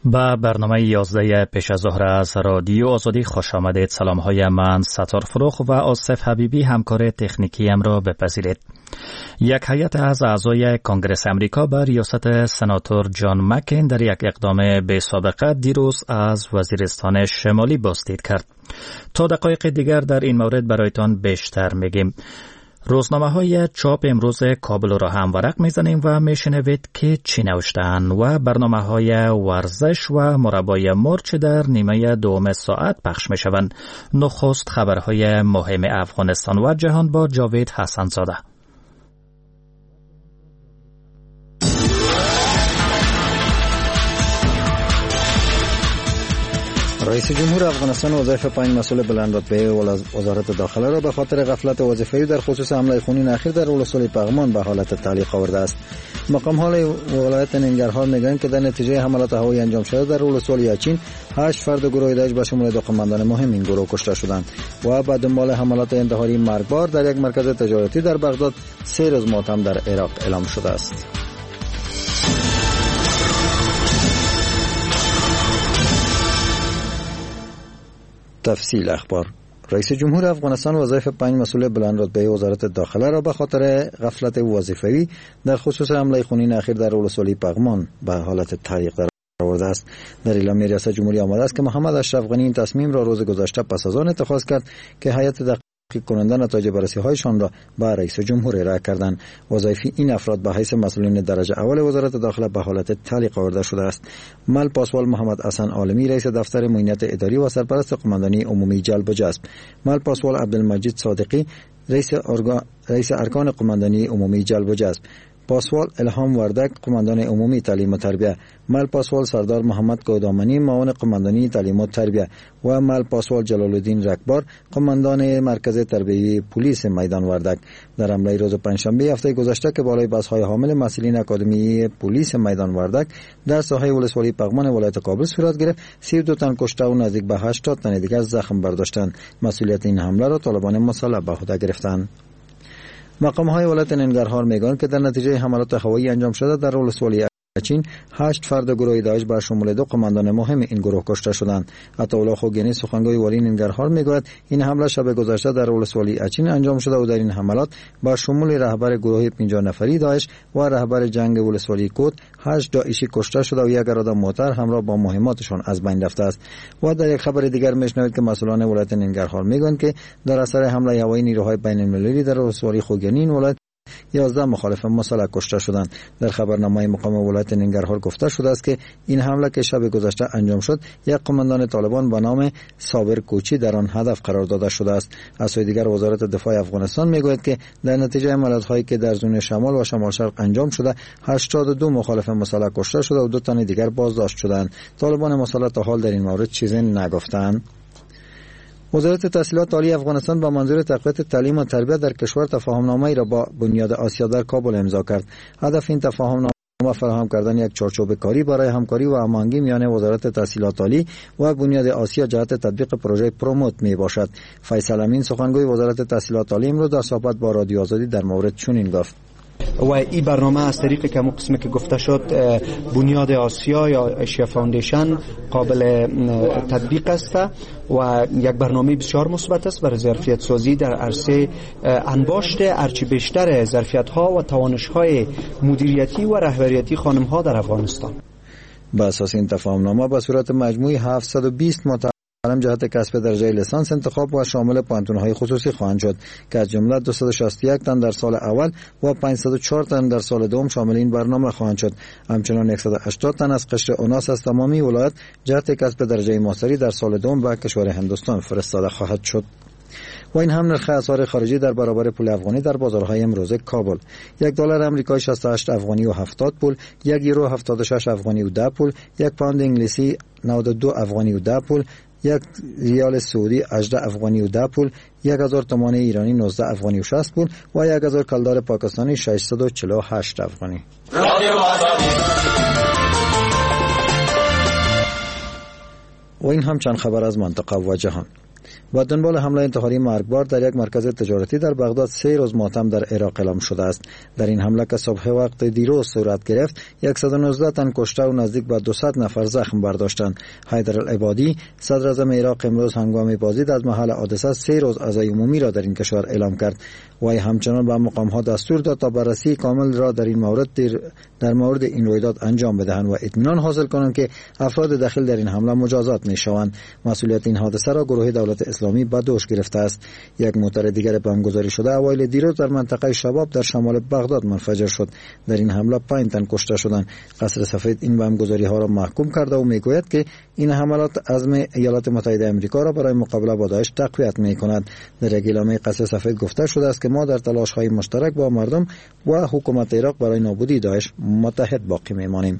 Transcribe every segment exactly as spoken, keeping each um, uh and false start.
با برنامه یازده پیش از ظهر از رادیو آزادی خوش آمدید. سلام های من ستار فروخ و آصف حبیبی همکار تکنیکی ام را بپذیرید. یک هیئت از اعضای کنگره امریکا به ریاست سناتور جان مکین در یک اقدام به سابقه دیروز از وزیرستان شمالی بازدید کرد. تا دقایق دیگر در این مورد برایتان بیشتر میگیم. روزنامه های چاپ امروز کابل را هم ورق میزنیم و میشنوید که چی نوشتن و برنامه های ورزش و مربای مرچ در نیمه دوم ساعت پخش میشوند. نخست خبرهای مهم افغانستان و جهان با جاوید حسن زاده. رئیس جمهور افغانستان وظایف پایین مسئول بلندرتبه وزارت داخله را به خاطر غفلت وظیفه‌ای در خصوص حمله خونین اخیر در ولسوالی پغمان به حالت تعلیق آورده است. مقام حال ولایت ننگرهار میگویند که در نتیجه حملات هوایی انجام شده در ولسوالی اچین هشت فرد گروه داعش به شمول دو قماندان مهم این گروه کشته شدند و به دنبال حملات انتحاری مرگبار در یک مرکز تجارتی در بغداد سه روز ماتم در عراق اعلام شده است. تفصیل اخبار. رئیس جمهور افغانستان وظایف پنج مسئول بلندرتبه وزارت داخله را به خاطر غفلت وظیفه‌ای در خصوص حمله خونین اخیر در ولسوالی پغمان به حالت تعلیق در آورده است. در اعلامیه ریاست جمهوری آمده است که محمد اشرف غنی این تصمیم را روز گذشته پس از آن اتخاذ کرد که هیئت تحقیق کننده نتایج بررسی هایشان را به رئیس جمهور ارائه کردند. وظایف این افراد به حیث مسئولین درجه اول وزارت داخله به حالت تعلیق آورده شده است. مل پاسوال محمد حسن عالمی رئیس دفتر معینت اداری و سرپرست قماندانی عمومی جلب و جذب، مل پاسوال عبدالمجید صادقی رئیس ارگان رئیس ارکان قماندانی عمومی جلب و جذب، پاسوال الهام وردک قماندان عمومی تعلیم و تربیه، مل پاسوال سردار محمد گودامنی معاون قماندانی تعلیم و تربیه و مل پاسوال جلال الدین رکبار قماندان مرکز تربیتی پلیس میدان وردک. در حمله روز پنجشنبه هفته گذشته که بالای بس‌های حامل مسئولین اکادمی پلیس میدان وردک در ساحه ولسوالی پغمان ولایت کابل صورت گرفت، سی و دو تن کشته و نزدیک به هشتاد تن دیگر زخم برداشتند. مسئولیت این حمله را طالبان مسلح به عهده گرفتند. مقام های ولایت ننگرهار میگویند که در نتیجه حملات هوایی انجام شده در ولسوالی اچین هشت فرد گروه داعش به شمول دو قماندان مهم این گروه کشته شدند. عطاالله خوگینی سخنگوی والی ننگرهار میگوید این حمله شب گذشته در ولسوالی اچین انجام شده و در این حملات با شمول رهبر گروه پنجاه نفری داعش و رهبر جنگ ولسوالی کود هشت داعشی کشته شده و یک اراده موتر همراه با مهماتشان از بین رفته است. و در یک خبر دیگر میشنوید که مسئولان ولایت ننگرهار میگویند که در اثر حمله هوایی نیروهای بین المللی در ولسوالی خوگینی این ولایت یازده مخالف مسلح کشته شدند. در خبرنامه مقام ولایت ننگرهار گفته شده است که این حمله که شب گذشته انجام شد یک قماندان طالبان به نام صابر کوچی در آن هدف قرار داده شده است. از سوی دیگر وزارت دفاع افغانستان میگوید که در نتیجه حملات‌هایی که در زون شمال و شمال شرق انجام شده هشتاد و دو مخالف مسلح کشته شده و دو تن دیگر بازداشت شدند. طالبان مسلح تا حال در این مورد چیزی نگفتند. وزارت تحصیلات عالی افغانستان با منظور تقویت تعلیم و تربیت در کشور تفاهم‌نامه‌ای را با بنیاد آسیا در کابل امضا کرد. هدف این تفاهم‌نامه فراهم کردن یک چارچوب کاری برای همکاری و هماهنگی میان وزارت تحصیلات عالی و بنیاد آسیا جهت تطبیق پروژه پروموت می باشد. فیصل امین سخنگوی وزارت تحصیلات عالی امروز در صحبت با رادیو آزادی در مورد چنین گفت: و این برنامه از طریق که همون قسمی که گفته شد بنیاد آسیا یا اشیا فاوندیشن قابل تطبیق است و یک برنامه بسیار مثبت است برای ظرفیت سازی در عرصه انباشت هرچی بیشتر ظرفیت ها و توانش های مدیریتی و رهبریتی خانم ها در افغانستان. با اساس این تفاهمنامه به صورت مجموعی هفتصد و بیست متعلم جهت کسب درجه لیسانس انتخاب و شامل پانتون‌های خصوصی خواهند شد که از جمله دویست و شصت و یک تن در سال اول و پانصد و چهار تن در سال دوم شامل این برنامه خواهند شد. همچنین صد و هشتاد تن از قشر اوناس از تمامی ولایت جهت کسب درجه ماستری در سال دوم به کشور هندوستان فرستاده خواهد شد. و این هم نرخ اسعار خارجی در برابر پول افغانی در بازارهای امروزه کابل: یک دلار آمریکایی شصت و هشت افغانی و هفتاد پول، یک یورو هفتاد و شش افغانی و ده پول، یک پوند انگلیسی نود و دو افغانی و ده پول، یک ریال سعودی هجده افغانی و ده پول، یک هزار تومان ایرانی نوزده افغانی و شصت پول و یک هزار کلدار پاکستانی ششصد و چهل و هشت افغانی. و این هم چند خبر از منطقه و جهان. و دنبال حمله انتحاری مرگبار در یک مرکز تجارتی در بغداد سه روز ماتم در عراق اعلام شده است. در این حمله که صبح وقت دیروز صورت گرفت، صد و نوزده تن کشته و نزدیک به دویست نفر زخم برداشتند. حیدر العبادی صدر اعظم عراق امروز هنگام بازدید از محل حادثه سه روز عزای عمومی را در این کشور اعلام کرد. وی همچنان به مقام ها دستور داد تا بررسی کامل را در این مورد در مورد این رویداد انجام بدهند و اطمینان حاصل کنند که افراد داخل در این حمله مجازات می شوند. مسئولیت این حادثه را گروه دولت اسلامی به دوش گرفته است. یک موتر دیگر بمبگذاری شده اوایل دیروز در منطقه شباب در شمال بغداد منفجر شد. در این حمله پنج تن کشته شدند. قصر سفید این بمبگذاری ها را محکوم کرده و میگوید که این حملات عزم ایالات متحده آمریکا را برای مقابله با داعش تقویت می کند. در یک اعلامیه قصر سفید گفته شده است که ما در تلاش های مشترک با مردم و حکومت عراق برای نابودی داعش متحد باقی میمانیم.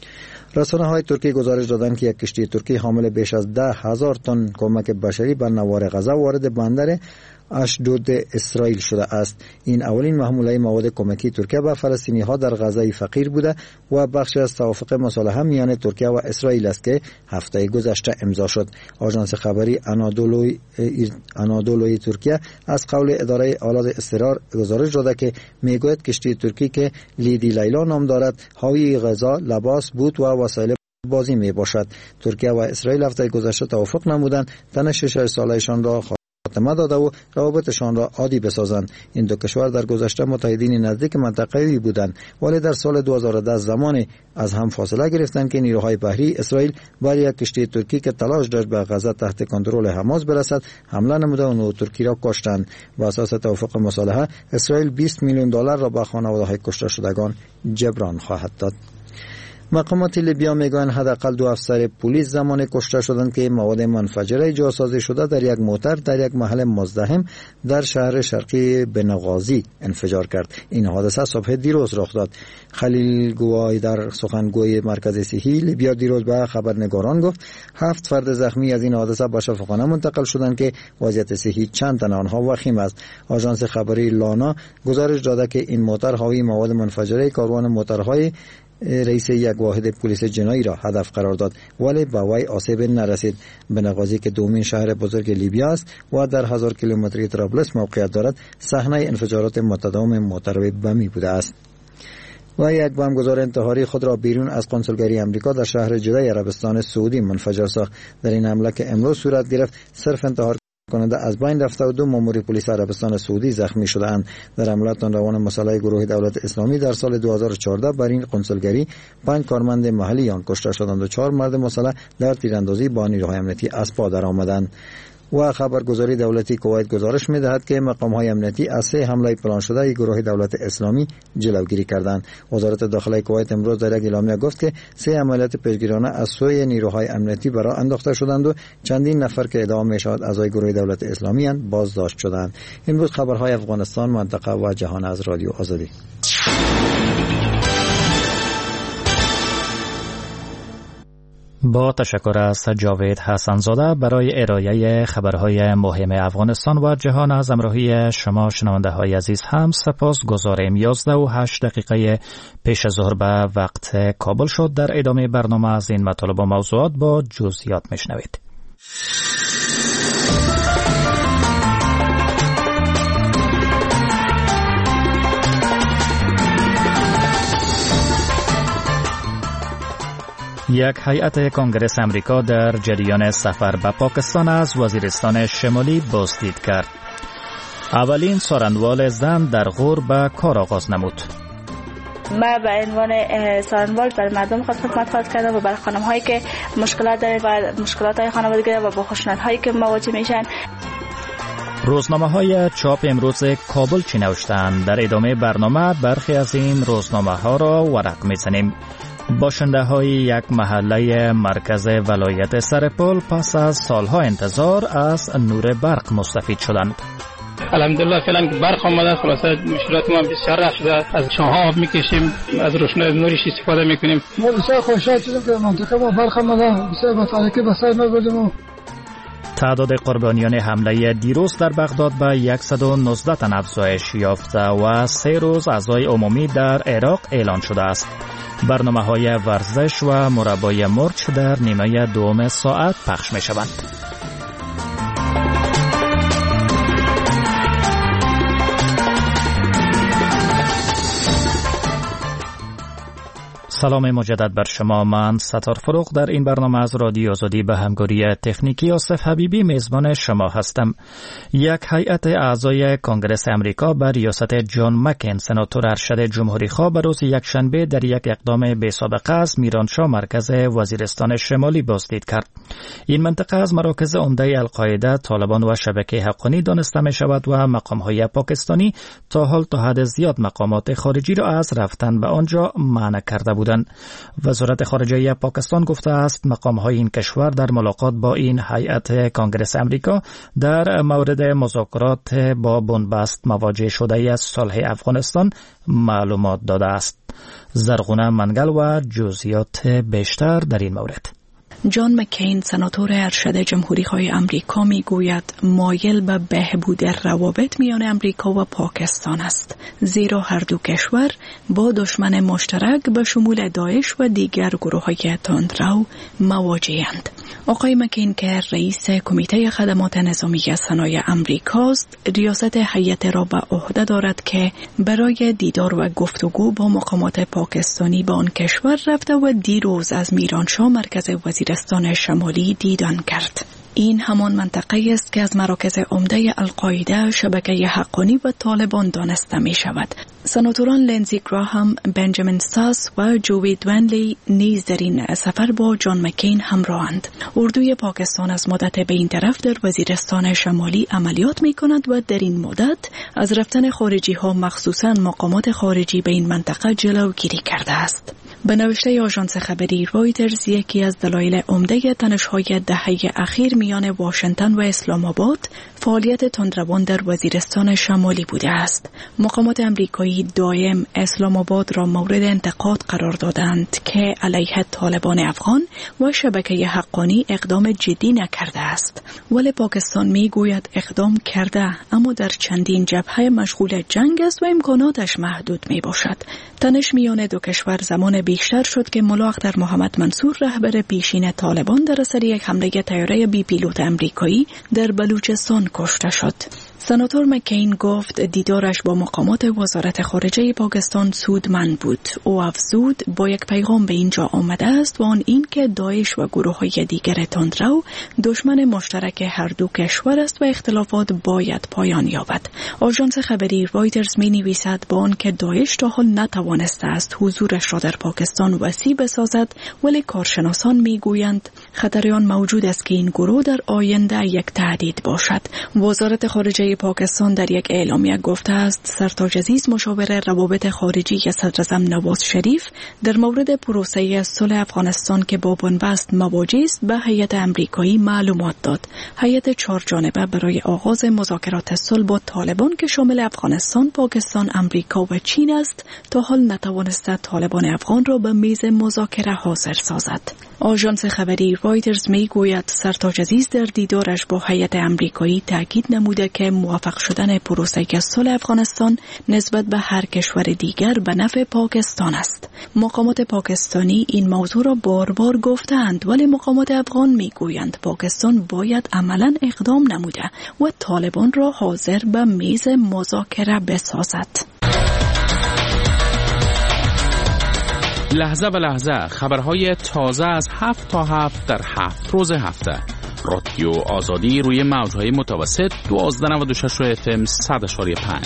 رسانه های ترکی گزارش دادند که یک کشتی ترکی حامل بیش از ده هزار تن کمک بشری به نوار غزه وارد بندر اشدود اسرائیل شده است. این اولین محموله مواد کمکی ترکیه به فلسطینی ها در غزه فقیر بوده و بخشی از توافق مصالحه میان ترکیه و اسرائیل است که هفته گذشته امضا شد. آژانس خبری آنادولوی آنادولوی ترکیه از قول اداره آلات اضطرار گزارش داده که میگوید کشتی ترکی که لیدی لیلا نام دارد حاوی غذا، لباس، بوت و وسایل بازی می باشد. ترکیه و اسرائیل هفته گذشته توافق نمودند تنش شش ساله‌شان را خاتمه داده و روابطشان را عادی بسازند. این دو کشور در گذشته متحدین نزدیک منطقه‌ای بودند، ولی در سال دو هزار و ده زمانی از هم فاصله گرفتند که نیروهای بحری اسرائیل بر یک کشتی ترکی که تلاش داشت به غزه تحت کنترل حماس برسد حمله نموده و نو ترکی را کشتند. بر اساس توافق مصالحه اسرائیل بیست میلیون دلار را به خانواده‌های کشته شدگان جبران خواهد داد. مقامات لیبیا میگویند حداقل دو افسر پلیس زمان کشته شدند که مواد منفجره جاسازی شده در یک موتر در یک محل مزدحم در شهر شرقی بنغازی انفجار کرد. این حادثه صبح دیروز رخ داد. خلیل گوای در سخنگوی مرکز صحی لیبیا دیروز به خبرنگاران گفت هفت فرد زخمی از این حادثه به شفاخانه منتقل شدند که وضعیت صحی چند تن آنها وخیم است. آژانس خبری لانا گزارش داده که این موتر حاوی مواد منفجره کاروان موترهای رئیس یک واحد پلیس جنایی را هدف قرار داد، ولی به وی آسیب نرسید. بنغازی که دومین شهر بزرگ لیبیا است و در هزار کیلومتری طرابلس موقعیت دارد، صحنه انفجارات متداوم موتر بمی بوده است. و یک بمبگذار انتحاری خود را بیرون از کنسولگری امریکا در شهر جده عربستان سعودی منفجر ساخت. در این حمله که امروز صورت گرفت، صرف انتحار کننده از بین رفته و دو مامور پلیس عربستان سعودی زخمی شده‌اند. در حملات روان مسلح گروه دولت اسلامی در سال دو هزار و چهارده بر این قنصلگری پنج کارمند محلی آن کشته شدند و چهار مرد مسلح در تیراندازی با نیروهای امنیتی از پا درآمدند. و خبرگزاری دولتی کویت گزارش می‌دهد که مقام‌های امنیتی از سه حمله پلان شده گروه دولت اسلامی جلوگیری کردند. وزارت داخله کویت امروز در یک اعلامیه گفت که سه عملیات پیشگیرانه از سوی نیروهای امنیتی برای انداخته شدند و چندین نفر که ادعا می‌شود اعضای گروه دولت اسلامی اند بازداشت شدند. امروز خبرهای افغانستان، منطقه و جهان از رادیو آزادی. با تشکر از جاوید حسنزاده برای ارائه خبرهای مهم افغانستان و جهان. از همراهی شما شنونده های عزیز هم سپاس گزاریم. یازده و هشت دقیقه پیش از ظهر به وقت کابل شد. در ادامه برنامه از این مطالب و موضوعات با جزئیات میشنوید. یک هیئت کنگره امریکا در جریان سفر به پاکستان از وزیرستان شمالی بازدید کرد. اولین سارنوال زن در غور به کار آغاز نمود. ما به عنوان سارنوال برای مردم خود خدمت خواهد کردم و برای خانم هایی که مشکلات دارند و مشکلات های خانوادگی و با خشونت هایی که مواجه میشن. روزنامه های چاپ امروز کابل چی نوشتند؟ در ادامه برنامه برخی از این روزنامه ها را ورق میزنیم. باشنده های یک محله مرکز ولایت سرپل پس از سالها انتظار از نور برق مستفید شدند. الحمدلله فعلا برق آمده، خلاصه مشکلات ما بسیار رفت شده. از چاه‌ها آب میکشیم، از روشنایی نورش استفاده میکنیم. ما بسیار خوشحال شدیم که منطقه ما برق آمده، بسیار با تاریکی بسیار می‌بودیم. تعداد قربانیان حمله دیروز در بغداد به صد و نوزده تن افزایش یافته و سه روز عزای عمومی در عراق اعلان شده است. برنامه های ورزش و مربای مرچ در نیمه دوم ساعت پخش می شوند. سلام مجدد بر شما. من ستار فروغ در این برنامه از رادیو آزادی به همکاری تکنیکی آصف حبیبی میزبان شما هستم. یک هیئت اعضای کنگره امریکا بر ریاست جان مکین سناتور ارشد جمهوری خواه به روز یکشنبه در یک اقدام بی سابقه از میرانشاه مرکز وزیرستان شمالی بازدید کرد. این منطقه از مراکز عمده القاعده، طالبان و شبکه حقانی دانسته می شود و مقام‌های پاکستانی تا حال تا حد زیاد مقامات خارجی را از رفتن به آنجا منع کرده بودند. وزارت خارجه پاکستان گفته است مقام‌های این کشور در ملاقات با این هیئت کنگره امریکا در مورد مذاکرات با بنبست مواجه شده از صلح افغانستان معلومات داده است. زرغونه منگل و جزئیات بیشتر در این مورد. جان مکین سناتور ارشد جمهوری خواه امریکا می گوید مایل به بهبود روابط میان امریکا و پاکستان است، زیرا هر دو کشور با دشمن مشترک به شمول داعش و دیگر گروه های تندرو مواجه‌اند. آقای مکین که رئیس کمیته خدمات نظامی صنایع امریکاست، ریاست هیئت را به عهده دارد که برای دیدار و گفتگو با مقامات پاکستانی به آن کشور رفته و دیروز از میرانشاه مرکز وزیرستان شمالی دیدن کرد. این همان منطقه است که از مراکز عمده القاعده، شبکه حقانی و طالبان دانسته می شود. سناتوران لینزی گراهام، بنجامین ساس و جوی دوانلی نیز در این سفر با جان مکین همراهند. اردوی پاکستان از مدت به این طرف در وزیرستان شمالی عملیات می کند و در این مدت از رفتن خارجی ها مخصوصاً مقامات خارجی به این منطقه جلوگیری کرده است. به نوشته آژانس خبری رویترز، یکی از دلایل عمده تنش‌های دهه اخیر میان واشنگتن و اسلام آباد فعالیت تندروان در وزیرستان شمالی بوده است. مقامات امریکایی دائم اسلام آباد را مورد انتقاد قرار دادند که علیه طالبان افغان و شبکه حقانی اقدام جدی نکرده است، ولی پاکستان میگوید اقدام کرده، اما در چندین جبهه مشغول جنگ است و امکاناتش محدود می باشد. تنش میان دو کشور زمان بیشتر شد که ملا اختر محمد منصور رهبر پیشین طالبان در اثر یک حمله طیاره بی پیلوت امریکایی در بلوچستان کشته شد. سناتور مکین گفت دیدارش با مقامات وزارت خارجه پاکستان سودمند بود. او افزود با یک پیغام به اینجا آمده است و آن این که داعش و گروه‌های دیگر تندرو دشمن مشترک هر دو کشور است و اختلافات باید پایان یابد. آژانس خبری رویترز می‌نویسد با آن که داعش تا حال نتوانسته است حضورش را در پاکستان وسیع بسازد، ولی کارشناسان می‌گویند خطر آن موجود است که این گروه در آینده یک تهدید باشد. وزارت خارجه پاکستان در یک اعلامیه گفته است سرتاج عزیز مشاور روابط خارجی صدر اعظم نواز شریف در مورد پروسه صلح افغانستان که با بنبست مواجه است به هیئت امریکایی معلومات داد. هیئت چهار جانبه برای آغاز مذاکرات صلح با طالبان که شامل افغانستان، پاکستان، امریکا و چین است، تا حال نتوانسته طالبان افغان را به میز مذاکره حاضر سازد. آژانس خبری رویترز میگوید سرتاج عزیز در دیدارش با هیئت امریکایی تاکید نموده که موفق شدن پروسه صلح افغانستان نسبت به هر کشور دیگر به نفع پاکستان است. مقامات پاکستانی این موضوع را بار بار گفتند، ولی مقامات افغان میگویند پاکستان باید عملاً اقدام نموده و طالبان را حاضر به میز مذاکره بسازد. لحظه به لحظه خبرهای تازه از هفت تا هفت در هفت روز هفته. رادیو آزادی روی موجهای متوسط دوازده نود و شش اف ام صد اشاری پنج.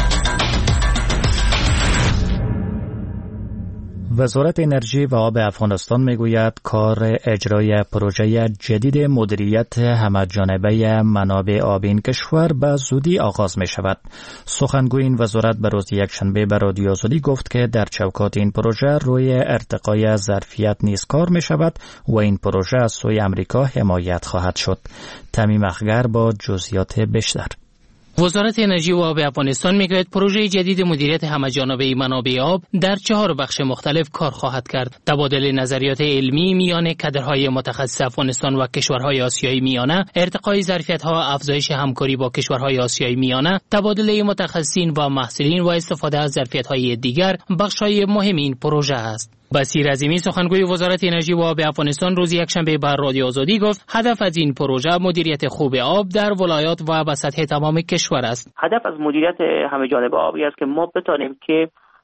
وزارت انرژی و آب افغانستان میگوید کار اجرای پروژه جدید مدیریت همه‌جانبه منابع آب این کشور به زودی آغاز می شود. سخنگوی این وزارت به روز یکشنبه به رادیو آزادی گفت که در چوکات این پروژه روی ارتقای ظرفیت نیز کار می شود و این پروژه از سوی امریکا حمایت خواهد شد. تمیم اخگر با جزئیات بیشتر. وزارت انرژی و آب افغانستان میگوید پروژه جدید مدیریت همه‌جانبه منابع آب در چهار بخش مختلف کار خواهد کرد. تبادل نظریات علمی میان کادرهای متخصص افغانستان و کشورهای آسیایی میانه، ارتقای ظرفیت‌ها، افزایش همکاری با کشورهای آسیایی میانه، تبادل متخصصین و محصلین و استفاده از ظرفیت‌های دیگر بخش‌های مهم این پروژه است. بصیر عظیمی سخنگوی وزارت انرژی و آب افغانستان روز یکشنبه بر رادیو آزادی گفت هدف از این پروژه مدیریت خوب آب در ولایات و به سطح تمام کشور است. هدف از مدیریت همه جانبه آبی است که ما بتانیم که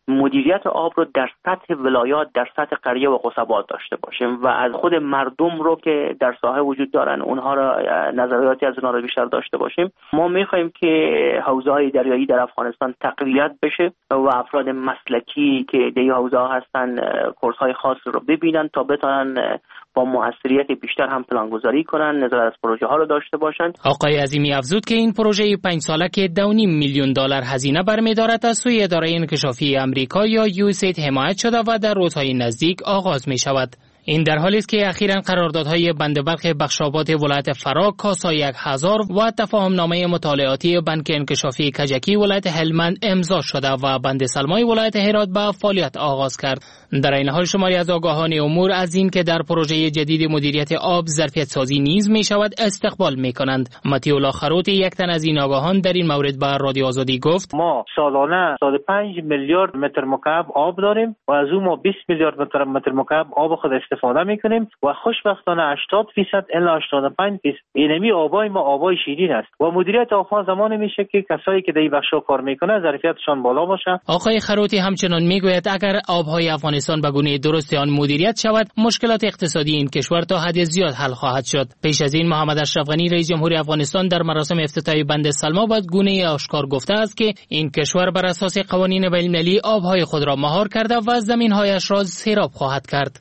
مدیریت آب رو در سطح ولایات، در سطح قریه و قصبات داشته باشیم و از خود مردم رو که در ساحه وجود دارن اونها را نظریاتی از اونها رو بیشتر داشته باشیم. ما میخوایم که حوزه‌های دریایی در افغانستان تقویت بشه و افراد مسلکی که در حوزه‌ها هستن کورس‌های خاص رو ببینن تا بتونن با موثریت بیشتر هم پلانگذاری کنن، نظارت از پروژه ها رو داشته باشن. آقای عظیمی افزود که این پروژه پنج ساله که دو و نیم میلیون دلار هزینه برمی‌دارد از سوی اداره انکشافی آمریکا یا یو اس ای دی حمایت شده و در روزهای نزدیک آغاز می شود. این در حالی است که اخیراً قراردادهای بند برق بخشابات ولایت فرا، کاسا یک هزار و تفاهم نامه مطالعاتی بانک انکشافی کجکی ولایت هلمند امضا شده و بند سلمای ولایت هرات به فعالیت آغاز کرد. در این حال شماری از آگاهان امور از این که در پروژه جدید مدیریت آب ظرفیت سازی نیز می شود استقبال می کنند. متیولا خروتی یک تن از این آگاهان در این مورد به رادیو آزادی گفت: ما سالانه صد و پنج میلیارد متر مکعب آب داریم و از اون ما بیست میلیارد متر متر مکعب آب خود استفاده میکنیم و خوشبختانه هشتاد درصد الی هشتاد و پنج درصد اینمی آبای ما آبای شیرین است و مدیریت آبها زمانی میشه که کسایی که در این بخشا کار میکنه ظرفیتشان بالا باشه. آقای خروتی همچنان میگوید اگر آبهای افغانستان به گونه درست آن مدیریت شود، مشکلات اقتصادی این کشور تا حد زیاد حل خواهد شد. پیش از این محمد اشرف غنی رئیس جمهوری افغانستان در مراسم افتتاحی بند سلما به گونه آشکار گفته است که این کشور بر اساس قوانین بین‌المللی آبهای خود را مهار کرده و زمین‌هایش را سیراب خواهد کرد.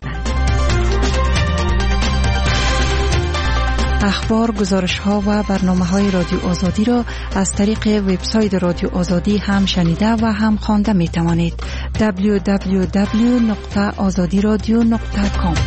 اخبار، گزارش‌ها و برنامه‌های رادیو آزادی را از طریق وبسایت رادیو آزادی هم شنیده و هم خوانده می‌توانید. دبلیو دبلیو دبلیو نقطه آزادی رادیو نقطه کام.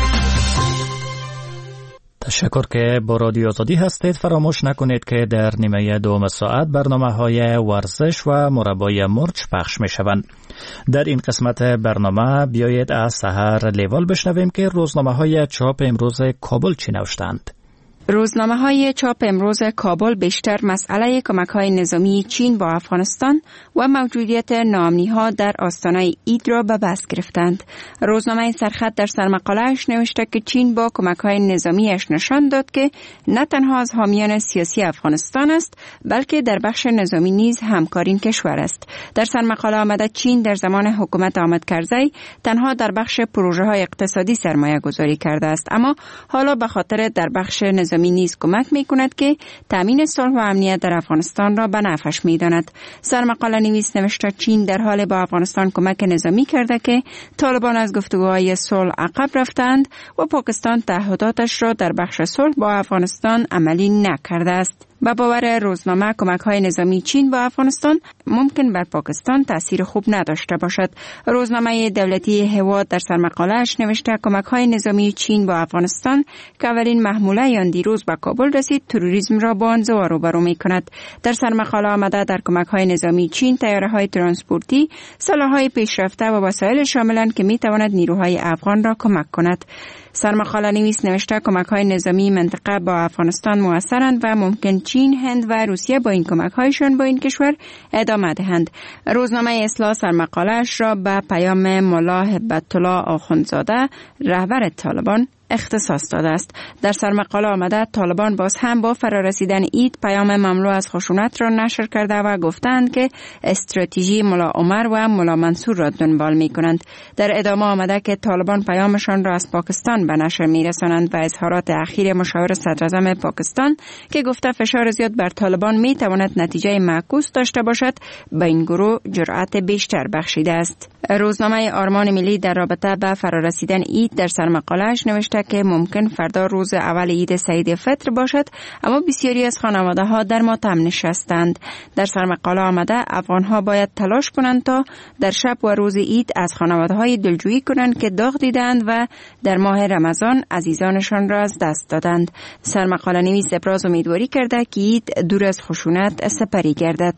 تشکر که با رادیو آزادی هستید. فراموش نکنید که در نیمه دوم ساعت برنامه‌های ورزش و مربای مرچ پخش می‌شوند. در این قسمت برنامه بیایید از سحر لیوال بشنویم که روزنامه‌های چاپ امروز کابل چی نوشتند. روزنامه‌های چاپ امروز کابل بیشتر مسئله کمک‌های نظامی چین با افغانستان و موجودیت ناامنی‌ها در آستانه اید را به بحث گرفتند. روزنامه سرخط در سرمقاله‌اش نوشته که چین با کمک‌های نظامیش نشان داد که نه تنها از حامیان سیاسی افغانستان است، بلکه در بخش نظامی نیز همکارین کشور است. در سرمقاله آمده چین در زمان حکومت آمد کرزی تنها در بخش پروژه‌های اقتصادی سرمایه گذاری کرده است، اما حالا به خاطر در بخش نظامی نیز کمک می کند که تامین صلح و امنیت در افغانستان را به نفعش می داند. سرمقاله نویس نوشته چین در حال با افغانستان کمک نظامی کرده که طالبان از گفتگوهای صلح عقب رفتند و پاکستان تعهداتش را در بخش صلح با افغانستان عملی نکرده است. با باور روزنامه کمک‌های نظامی چین با افغانستان ممکن بر پاکستان تأثیر خوب نداشته باشد. روزنامه دولتی هواد در سرمقاله‌اش نوشته کمک‌های نظامی چین با افغانستان که اولین محموله آن دیروز به کابل رسید تروریسم را با آن روبرو می‌کند. در سرمقاله آمده در کمک‌های نظامی چین طیاره‌های ترانسپورتی، سلاح‌های پیشرفته و وسایل شاملند که می‌تواند نیروهای افغان را کمک کند. سرمقاله نویس نوشته کمک‌های نظامی منطقه با افغانستان موثرند و ممکن چین، هند و روسیه با این کمک‌هایشان با این کشور ادامه دهند. روزنامه اصلاح سرمقاله‌اش را به پیام ملا هبت الله آخوندزاده رهبر طالبان اختصاص داده است. در سرمقاله آمده طالبان باز هم با فرارسیدن اید پیام مملو از خشونت را نشر کرده و گفتند که استراتژی ملا عمر و ملا منصور را دنبال می کنند. در ادامه آمده که طالبان پیامشان را از پاکستان به نشر می رسانند و اظهارات اخیر مشاور صدراعظم پاکستان که گفته فشار زیاد بر طالبان می تواند نتیجه معکوس داشته باشد به این گروه جرأت بیشتر بخشیده است. روزنامه آرمان ملی در رابطه با فرارسیدن اید در سرمقاله‌اش نوشته که ممکن فردا روز اول عید سعید فطر باشد، اما بسیاری از خانواده ها در ماتم نشستند. در سرمقاله آمده افغان باید تلاش کنند تا در شب و روز عید از خانواده های دلجویی کنند که داغ دیدند و در ماه رمضان عزیزانشان را از دست دادند. سرمقاله نویس ابراز امیدواری کرده که عید دور از خشونت سپری گردد.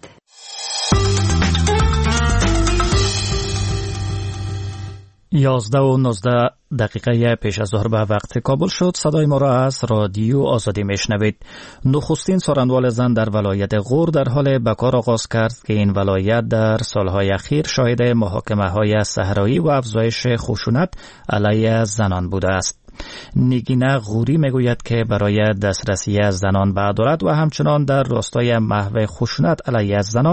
یازده و نوزده دقیقه پیش از ظهر به وقت کابل شد. صدای ما را از رادیو آزادی میشنوید. نخستین سارنوال زن در ولایت غور در حال به کار آغاز کرد که این ولایت در سالهای اخیر شاهد محاکمه‌های صحرایی و افزایش خشونت علیه زنان بوده است. نگینه غوری میگوید که برای دسترسی زنان به عدالت و همچنان در راستای محو خشونت علیه زنان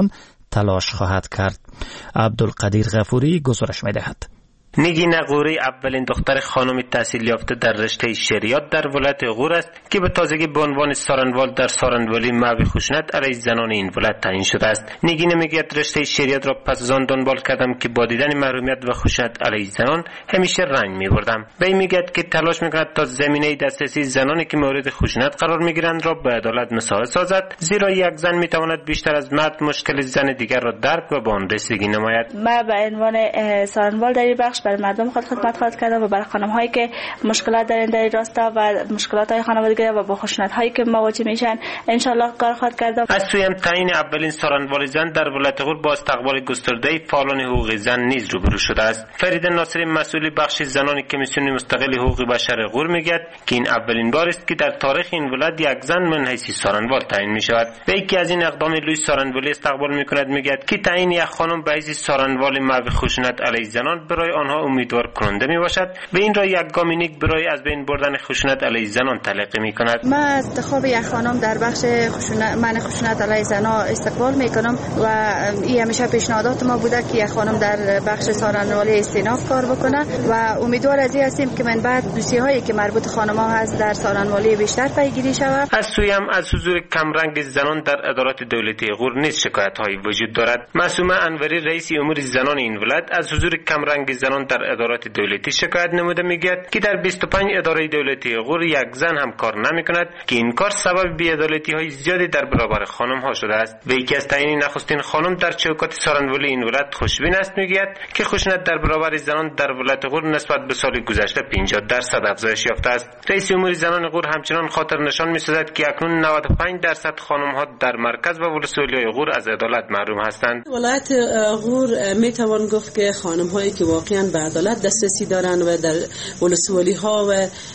تلاش خواهد کرد. عبدالقدیر غفوری گزارش می‌دهد. نگین غوری اولین دختر خانم تحصیل یافته در رشته شریعت در ولایت غور است که به تازگی به عنوان سارنوال در سارنوالی محو خشونت علیه زنان این ولایت تعیین شده است. نگین میگوید رشته شریعت را پس از آن دنبال کردم که با دیدن محرومیت و خشونت علیه زنان همیشه رنج می‌بردم. وی میگوید که تلاش می‌کند تا زمینه دسترسی زنانی که مورد خشونت قرار می‌گیرند را به عدالت مساوی سازد، زیرا یک زن می‌تواند بیشتر از مرد مشکل زن دیگر را درک و به آن رسیدگی نماید. ما به عنوان سارنوال در این بخش برای مردم خود خدمت خواهد کردم و برای خانم هایی که مشکلات دارند در این راستا و مشکلات های خانوادگی و با خشونت هایی که مواجه میشن ان شاء الله کار خواهد کردم. از سوی هم تعیین اولین سارنوال زن در ولایت غور با استقبال گسترده فعالان حقوق زن نیز روبرو شده است. فرید ناصری مسئول بخش زنان کمیسیون مستقل حقوق بشر غور میگوید که این اولین بار است که در تاریخ این ولایت یک زن من حیث سارنوال تعیین می شود. و یکی از این اقدام لوی سارنوالی استقبال میکند، میگوید که تعیین یک خانم به حیث سارنوال محو خشونت علیه زنان برای آنها امیدوار کننده می باشد و این را یک گام نیک برای از بین بردن خشونت علیه زنان تلقی می کند. من از انتخاب یک خانم در بخش خشونت من خشونت علیه زنان استقبال می کنم و این همیشه پیشنهادات ما بوده که یک خانم در بخش سارنوالی استیناف کار بکنه و امیدوار از این هستیم که من بعد دوسیه هایی که مربوط خانم ها هست در سارنوالی بیشتر پیگیری شود. از سوی هم از حضور کمرنگ زنان در ادارات دولتی غور نیز شکایت هایی وجود دارد. معصومه انوری رئیس امور زنان این ولایت از حضور کمرنگ زنان در ادارات دولتی شکایت نموده، میگوید که در بیست و پنج اداره دولتی غور یک زن هم کار نمیکند که این کار سبب بی‌عدالتی های زیادی در برابر خانم ها شده است. و یکی از تعیین نخستین خانم در چوکات سارنوالی این ولایت خوشبین است، میگوید که خشونت در برابر زنان در ولایت غور نسبت به سال گذشته پنجاه درصد افزایش یافته است. رئیس امور زنان غور همچنان خاطر نشان می‌سازد که اکنون نود و پنج درصد خانم ها در مرکز و ولسوالی غور از عدالت محروم هستند. ولایت غور میتوان گفت که خانم هایی که واقعا به عدالت دسترسی دارند و در ولسوالی ها و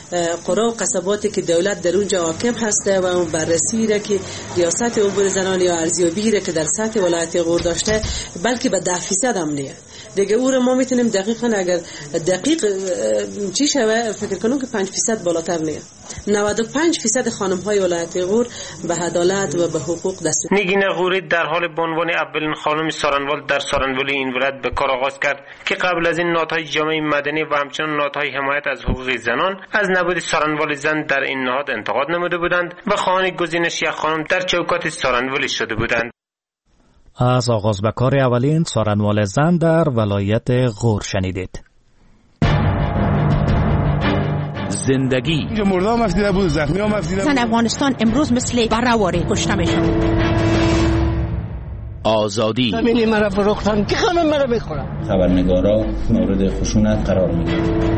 قرا و قصباتی که دولت در اونجا حاکم هسته و اون بررسی را که ریاست امور زنان یا ارزیابی را که در سطح ولایت غور داشته بلکه به ده فیصد هم نیه دیگه او را ما میتونیم دقیقاً اگر دقیق چی شوه فکر کنم که پنج فیصد بالاتر نیه. نود و پنج فیصد خانم های ولایت غور به عدالت و به حقوق دست. نگین غوری در حال به عنوان اولین خانم سارنوال در سارنوالی این ولایت به کار آغاز کرد که قبل از این نهادهای جامعه مدنی و همچنین نهادهای حمایت از حقوق زنان از نبود سارنوال زن در این نهاد انتقاد نموده بودند و خواهان گزینش یک خانم در چوکات سارنوالی شده بودند. از آغاز به کار اولین سارنوال زن در ولایت غور شنیدید. زندگی اینجا مردا هم افدیده بود، زخمی هم افدیده بود. زن افغانستان امروز مثل برهواری کشته میشن. آزادی زمینی مرا فروختن که خانم مرا بخورم. خبرنگارا مورد خشونت قرار میگیرن.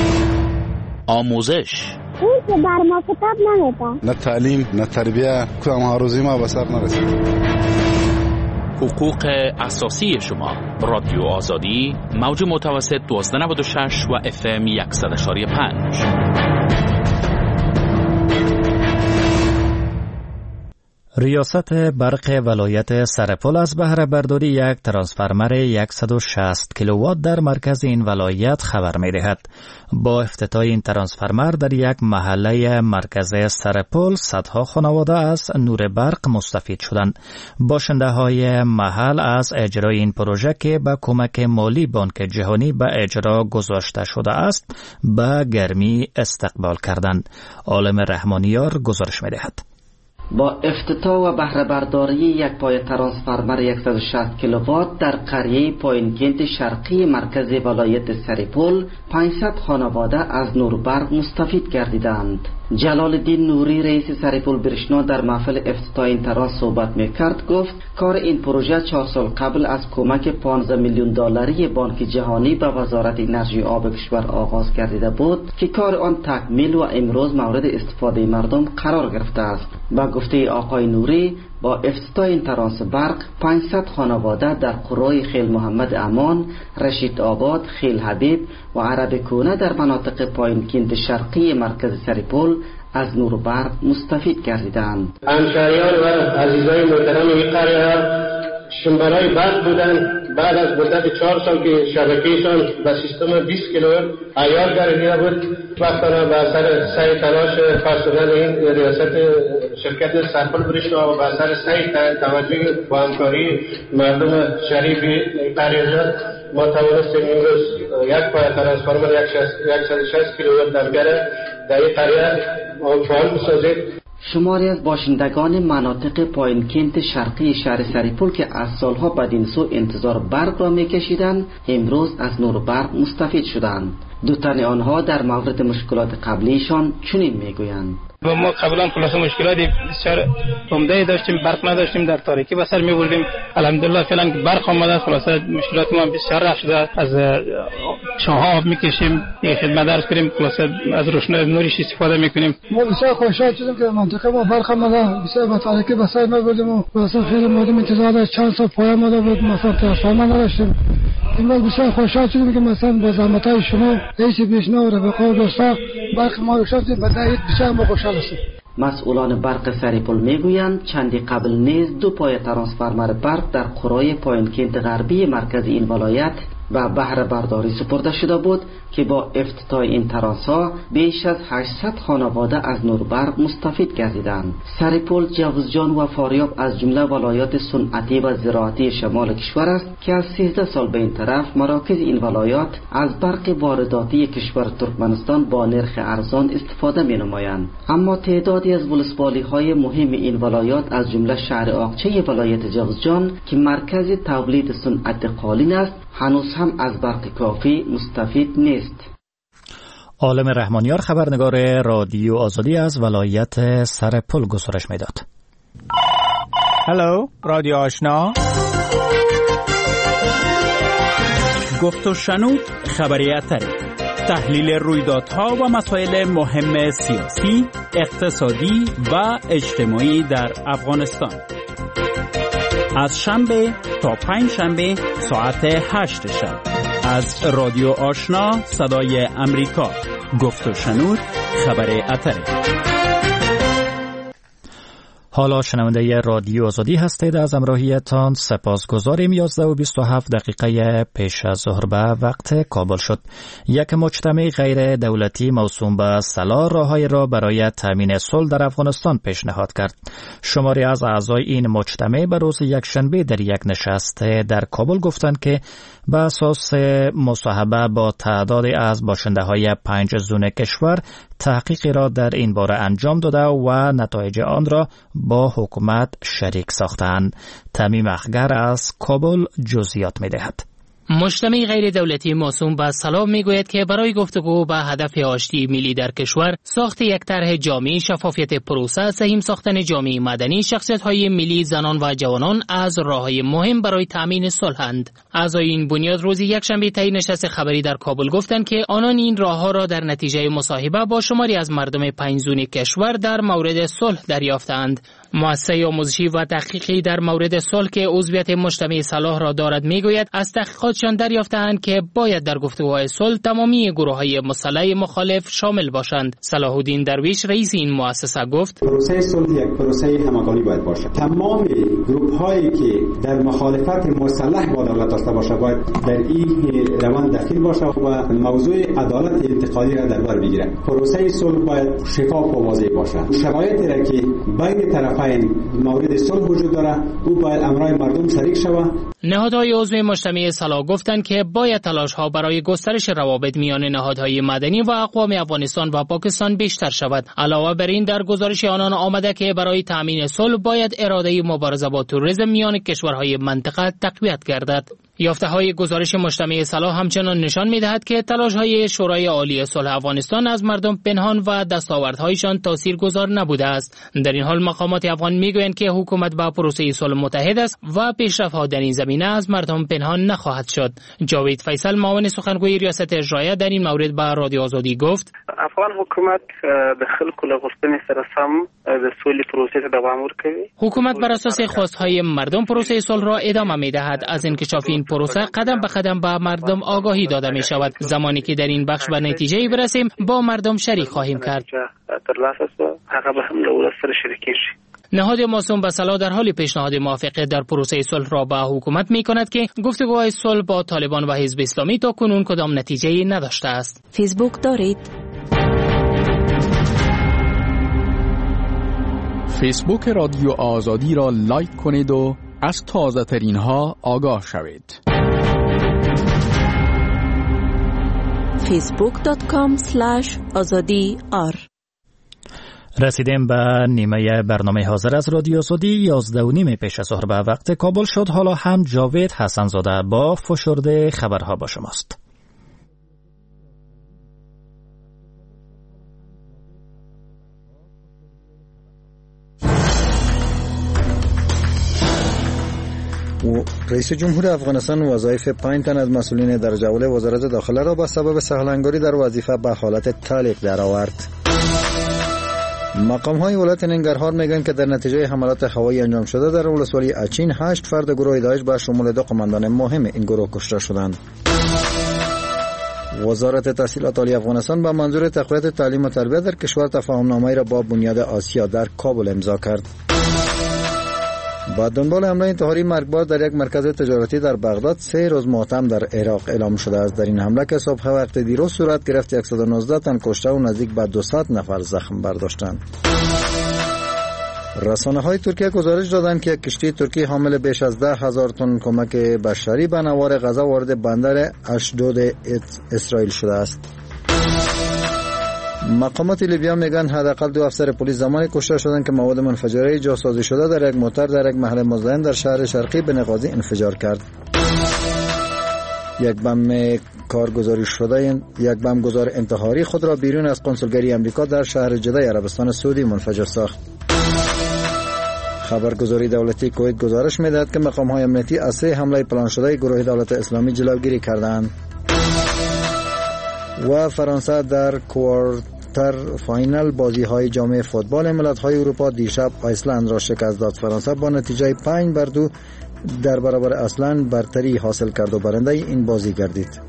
آموزش اون که بر ما کتاب نمیده. نه تعلیم نه تربیه کدام ها روزی ما به سر نرسید. حقوق اساسی شما. رادیو آزادی موج متوسط دوازده نود و شش و اف ام صد و پنج. ریاست برق ولایت سرپل از بهره برداری یک ترانسفرمر صد و شصت کیلووات در مرکز این ولایت خبر می دهد. با افتتاح این ترانسفرمر در یک محله مرکز سرپل صدها خانواده از نور برق مستفید شدند. باشنده های محل از اجرای این پروژه که با کمک مالی بانک جهانی به اجرا گذاشته شده است به گرمی استقبال کردند. عالم رحمانیار گزارش می دهد. با افتتاح و بهره برداری یک پای ترانسفرمر صد و شصت کیلووات در قریه پایینگند شرقی مرکز ولایت سرپل پانصد خانواده از نور برق مستفید گردیدند. جلال الدین نوری رئیس سرپل برشنا در محفل افتتاح این تراس صحبت میکرد. گفت کار این پروژه چهار سال قبل از کمک پانزده میلیون دلاری بانک جهانی به وزارت انرژی آب کشور آغاز گردیده بود که کار آن تکمیل و امروز مورد استفاده مردم قرار گرفته است. با گفته آقای نوری با افتتاح این ترانس برق پانصد خانواده در قرای خیل محمد امان، رشید آباد، خیل حبیب و عرب کونه در مناطق پایینگند شرقی مرکز سرپل از نور برق مستفید گردیدند. همشهریان و عزیزان محترم این قریه شنبرای برق بودن. بعد از مدت چهار سال که شبکهشان به سیستم بیست کیلووات عیار گردیده بود، وقتاً به اثر سعی تلاش پرسنل این ریاست شرکت سرپل برشنا و به اثر سعی توجه و همکاری مردم شریف قریجات ما توانستیم امروز یک پای ترانسفورمر صد و شصت کیلووات دمپر در این قریه فعال بسازید. شماری از باشندگان مناطق پایین کنت شرقی شهر سریپول که از سالها بدین سو انتظار برق را میکشیدند، امروز از نور برق مستفید شدند. دو تن آنها در مورد مشکلات قبلیشان چنین میگویند: و ما قبلا خلاص مشکلاتی بسیار عمده داشتیم، برق نداشتیم، در تاریکی به سر میبردیم. الحمدلله فعلا که برق آمده خلاص مشکلات ما بسیار رفت شده. از چاه آب میکشیم، یک خدمت درس کنیم، خلاص از روشنایی نوریش استفاده میکنیم. ما بسیار خوشحال شدیم که منطقه ما برق آمده، بسیار با تاریکی به سر میبردیم و مثلا خیلی مردم انتظار داشت، چند سال پای آمده بود، مثلا ترانسفورمر نداشتیم. امروز بسیار خوشحال شدیم که مثلا با زحمت‌های شما ایسی بیشنا و رفقا و دوستا برق ما رو شدیم، به دلیل بسیار ما خوشحال هستیم. مسئولان برق سریپول میگویند چندی قبل نیز دو پای ترانسفورمر برق در قرای پایین کنت غربی مرکز این ولایت و بهره برداری سپرده شده بود که با افتتاح این ترانس‌ها بیش از هشتصد خانواده از نور برق مستفید گردیدند. سریپول، جوزجان و فاریاب از جمله ولایات صنعتی و زراعتی شمال کشور است که از سیزده سال به این طرف مراکز این ولایات از برق وارداتی کشور ترکمنستان با نرخ ارزان استفاده می‌نمایند. اما تعدادی از ولسوالی‌های مهم این ولایات از جمله شهر آقچه ولایت جوزجان که مرکز تولید صنعت قالین است، هنوز هم از برق کافی مستفید نیست. عالم رحمانیار خبرنگار رادیو آزادی از ولایت سرپل گزارش میداد. هلو رادیو آشنا، گفت و شنود خبریت تحلیل رویدادها و مسائل مهم سیاسی، اقتصادی و اجتماعی در افغانستان از شنبه تا پنج شنبه ساعت هشت شب از رادیو آشنا صدای امریکا. گفت و شنود خبر اتره. حالا شنونده رادیو آزادی هستید. از همراهیتان سپاسگزاریم. یازده و بیست و هفت دقیقه پیش از ظهر به وقت کابل شد. یک مجتمع غیر دولتی موسوم به صلاح راه‌های را برای تامین صلح در افغانستان پیشنهاد کرد. شماری از اعضای این مجتمع به روز یکشنبه در یک نشست در کابل گفتند که به اساس مصاحبه با تعداد از باشنده‌های پنج زون کشور تحقیقی را در این باره انجام داده و نتایج آن را با حکومت شریک ساختند. تمیم اخگر از کابل جزئیات می‌دهد. مجتمع غیر دولتی موسوم به صلاح میگوید که برای گفتگو به هدف آشتی ملی در کشور، ساخت یک طرح جامع، شفافیت پروسه، سهیم ساختن جامعه مدنی، شخصیت‌های ملی، زنان و جوانان از راه‌های مهم برای تامین صلح‌اند. اعضای این بنیاد روز یکشنبه طی نشست خبری در کابل گفتند که آنان این راه‌ها را در نتیجه مصاحبه با شماری از مردم پنج زون کشور در مورد صلح دریافتند. مؤسسه آموزشی و تحقیقی در مورد صلح که عضویت مجتمع صلاح را دارد میگوید از تحقیقاتشان دریافتند که باید در گفتگوهای صلح تمامی گروه‌های مسلح مخالف شامل باشند. صلاح الدین درویش رئیس این مؤسسه گفت: پروسه صلح یک پروسه همگانی باید باشد. تمام گروه‌هایی که در مخالفت مسلح با دولت داشته باشه باید در این روند دخیل باشه و موضوع عدالت انتقالی را در بر بگیره. پروسه صلح باید شفاف و واضح باشه. شرایطی را که بین طرفین مورد صلح وجود داره او باید امرای مردم شریک شود. نهادهای عضو مجتمع صلاح گفتند که باید تلاش‌ها برای گسترش روابط میان نهادهای مدنی و اقوام افغانستان و پاکستان بیشتر شود. علاوه بر این در گزارش آنان آمده که برای تامین صلح باید اراده مبارزه با تروریسم میان کشورهای منطقه تقویت گردد. یافته‌های گزارش مجتمع صلاح همچنان نشان می‌دهد که تلاش‌های شورای عالی صلح افغانستان از مردم پنهان و دستاوردهایشان تاثیرگذار نبوده است. در این حال مقامات افغان می‌گویند که حکومت با پروسه صلح متحد است و پیشرفت‌ها در این زمینه از مردم پنهان نخواهد شد. جاوید فیصل معاون سخنگوی ریاست اجرایه در این مورد به رادیو آزادی گفت: افغان حکومت د خلکو له غوښتنې سره سم د سولې پروسې ته دوام ورکوي. حکومت بر اساس خواست‌های مردم پروسه صلح را ادامه می‌دهد. از انکشاف این پروسه قدم به قدم به مردم آگاهی داده می شود. زمانی که در این بخش به نتیجه برسیم با مردم شریک خواهیم کرد. نهاد موسوم به صلاح در حال پیشنهاد موافقت در پروسه صلح را به حکومت می کند که گفتگوهای صلح با طالبان و حزب اسلامی تا کنون کدام نتیجه نداشته است. فیسبوک دارید؟ فیسبوک رادیو آزادی را لایک کنید و از تازه ترین ها آگاه شوید. فیسبوک دات کام اسلش آزادی آر. رسیدیم به نیمه برنامه حاضر از رادیو آزادی. یازده و نیم پیش از ظهر به وقت کابل شد. حالا هم جاوید حسنزاده با فشرده خبرها با شماست. رئیس جمهور افغانستان وظایف پنج تن از مسئولین درجه اول وزارت داخله را به سبب سهلانگاری در وظیفه به حالت تعلیق درآورد. مقام های ولایت ننگرهار میگن که در نتیجه حملات هوایی انجام شده در ولسوالی اچین هشت فرد گروه داعش به شمول دو قماندان مهم این گروه کشته شدند. وزارت تحصیلات عالی افغانستان به منظور تقویت تعلیم و تربیت در کشور تفاهمنامه‌ای را با بنیاد آسیا در کابل امضا کرد. با دنبال حمله انتحاری مرگبار در یک مرکز تجارتی در بغداد سه روز ماتم در عراق اعلام شده است. در این حمله که صبح وقت دیروز صورت گرفت صد و نوزده تن کشته و نزدیک به دویست نفر زخم برداشتند. رسانه های ترکیه گزارش دادند که یک کشتی ترکی حامل بیش از ده هزار تن کمک بشری به نوار غزه وارد بندر اشدود اسرائیل شده است. مقامات لیبیا میگن حداقل دو افسر پلیس زمانی کشته شدند که مواد منفجره جاسازی شده در یک موتر در یک محل مزاحم در شهر شرقی بنغازی انفجار کرد. یک بم کارگزاری شده یک بم گذار انتحاری خود را بیرون از قنسولگری امریکا در شهر جده عربستان سعودی منفجر ساخت. خبرگزاری دولتی کویت گزارش میدهد که مقام‌های امنیتی از سه حمله پلان شده گروه دولت اسلامی جلوگیری کردند. و فرانسه در کوارتر فاینال بازی های جام فوتبال ملت های اروپا دیشب آیسلند را شکست داد. فرانسه با نتیجه پنج بر دو در برابر آیسلند برتری حاصل کرد و برنده این بازی گردید.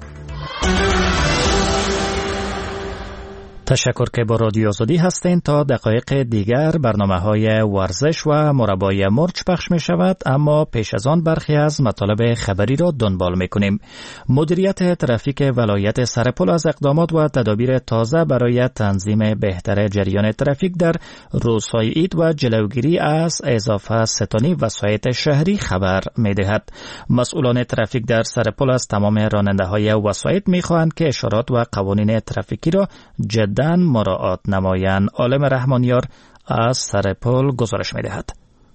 تشکر که با رادیو آزادی هستین. تا دقایق دیگر برنامه های ورزش و مربای مرچ پخش می شود، اما پیش از آن برخی از مطالب خبری را دنبال می کنیم. مدیریت ترافیک ولایت سرپل از اقدامات و تدابیر تازه برای تنظیم بهتر جریان ترافیک در روزهای عید و جلوگیری از اضافه ستانی وسایط شهری خبر می دهد. مسئولان ترافیک در سرپل از تمام راننده های وسایط می خواهند که اشارات و قوانین ترافیکی را جدی مراعات نمایان. عالم رحمانیار از سرپل گزارش می‌دهد.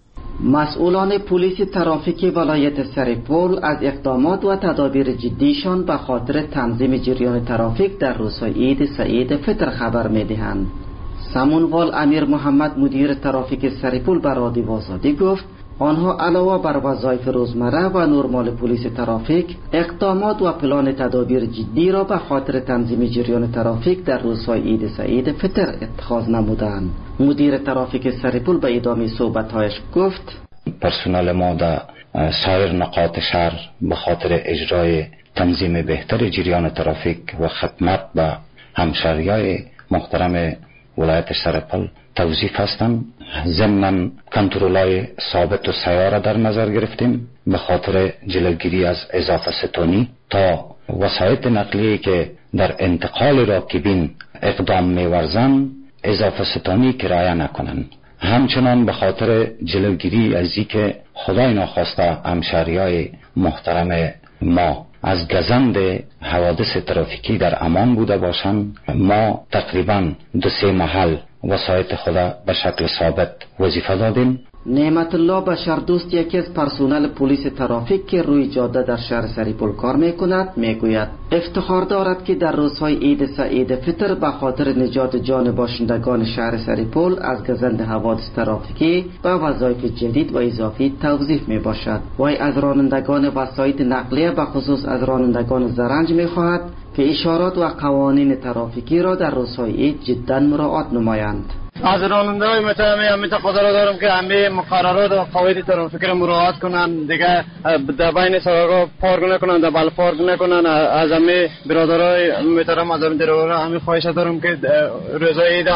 مسئولان پلیس ترافیک ولایت سرپل از اقدامات و تدابیر جدیشان به خاطر تنظیم جریان ترافیک در روزهای عید سعید فطر خبر می‌دهند. سمونوال امیر محمد مدیر ترافیک سرپل به رادیو آزادی گفت آنها علاوه بر وظایف روزمره و نرمال پلیس ترافیک اقدامات و پلان تدابیر جدی را به خاطر تنظیم جریان ترافیک در روزهای عید سعید فطر اتخاذ نمودند. مدیر ترافیک سرپل به ادامه صحبت‌هایش گفت پرسنل ما در سایر نقاط شهر به خاطر اجرای تنظیم بهتر جریان ترافیک و خدمت به همشهریای محترم ولایت سرپل توظیف هستند. ضمن کنترل‌های ثابت و سیار در نظر گرفتیم به خاطر جلوگیری از اضافه ستانی تا وسایط نقلیه که در انتقال راکبین اقدام می‌ورزند اضافه ستانی کرایه نکنند. همچنان به خاطر جلوگیری از اینکه خدای ناخواسته همشهریای محترم ما از گزند حوادث ترافیکی در امان بوده باشند، ما تقریبا دو سه محل وسایط خدا به شکل ثابت وظیفه دادیم. نعمت الله بشردوست یکی از پرسنل پلیس ترافیک که روی جاده در شهر سرپل کار میکند میگوید افتخار دارد که در روزهای عید سعید فطر به خاطر نجات جان باشندگان شهر سرپل از گزند حوادث ترافیکی به وظایف جدید و اضافی توظیف می باشد. وی از رانندگان وسایط نقلیه به خصوص از رانندگان زرنج می خواهد که اشارات و قوانین ترافیکی را در روزهای عید جدا مراعات نمایند. از راننده های متهمی هم تقاضا دارم که همه مقررات و قواعد ترافیکی را مراعات کنند، دیگه در بین سواقا پارک نکنند، در بل پارک نکنند. از همه برادرای محترم از همه درورا همه خواهش دارم که روزهای عید است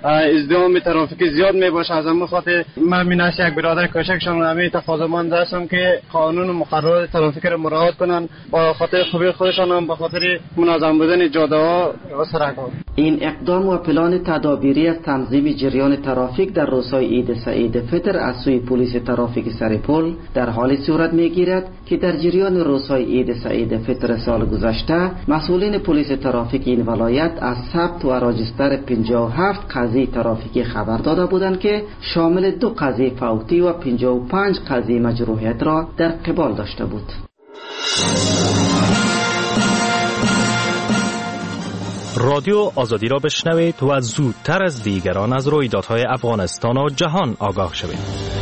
ازدحام ترافیکی زیاد می باشه. از همون خاطر من میناش یک برادر کوچکشان همین تقاضامند هستم که قانون و مقررات ترافیک را مراعات کنن با خاطر خوبی خودشان هم با خاطر منظم بودن جاده ها و سرک ها. این اقدام و پلان تدابیری از تنظیم جریان ترافیک در روزهای عید سعید فطر از سوی پلیس ترافیک سرپل در حال صورت میگیرد که در جریان روزهای عید سعید فطر سال گذشته مسئولین پلیس ترافیک این ولایت از ثبت و راجستر پنجاه و هفت قضیه ترافیکی خبر داده بودند که شامل دو قضیه فوتی و پنجاه و پنج قضیه مجروحیت را در قبال داشته بود. رادیو آزادی را بشنوید و زودتر از دیگران از رویدادهای افغانستان و جهان آگاه شوید.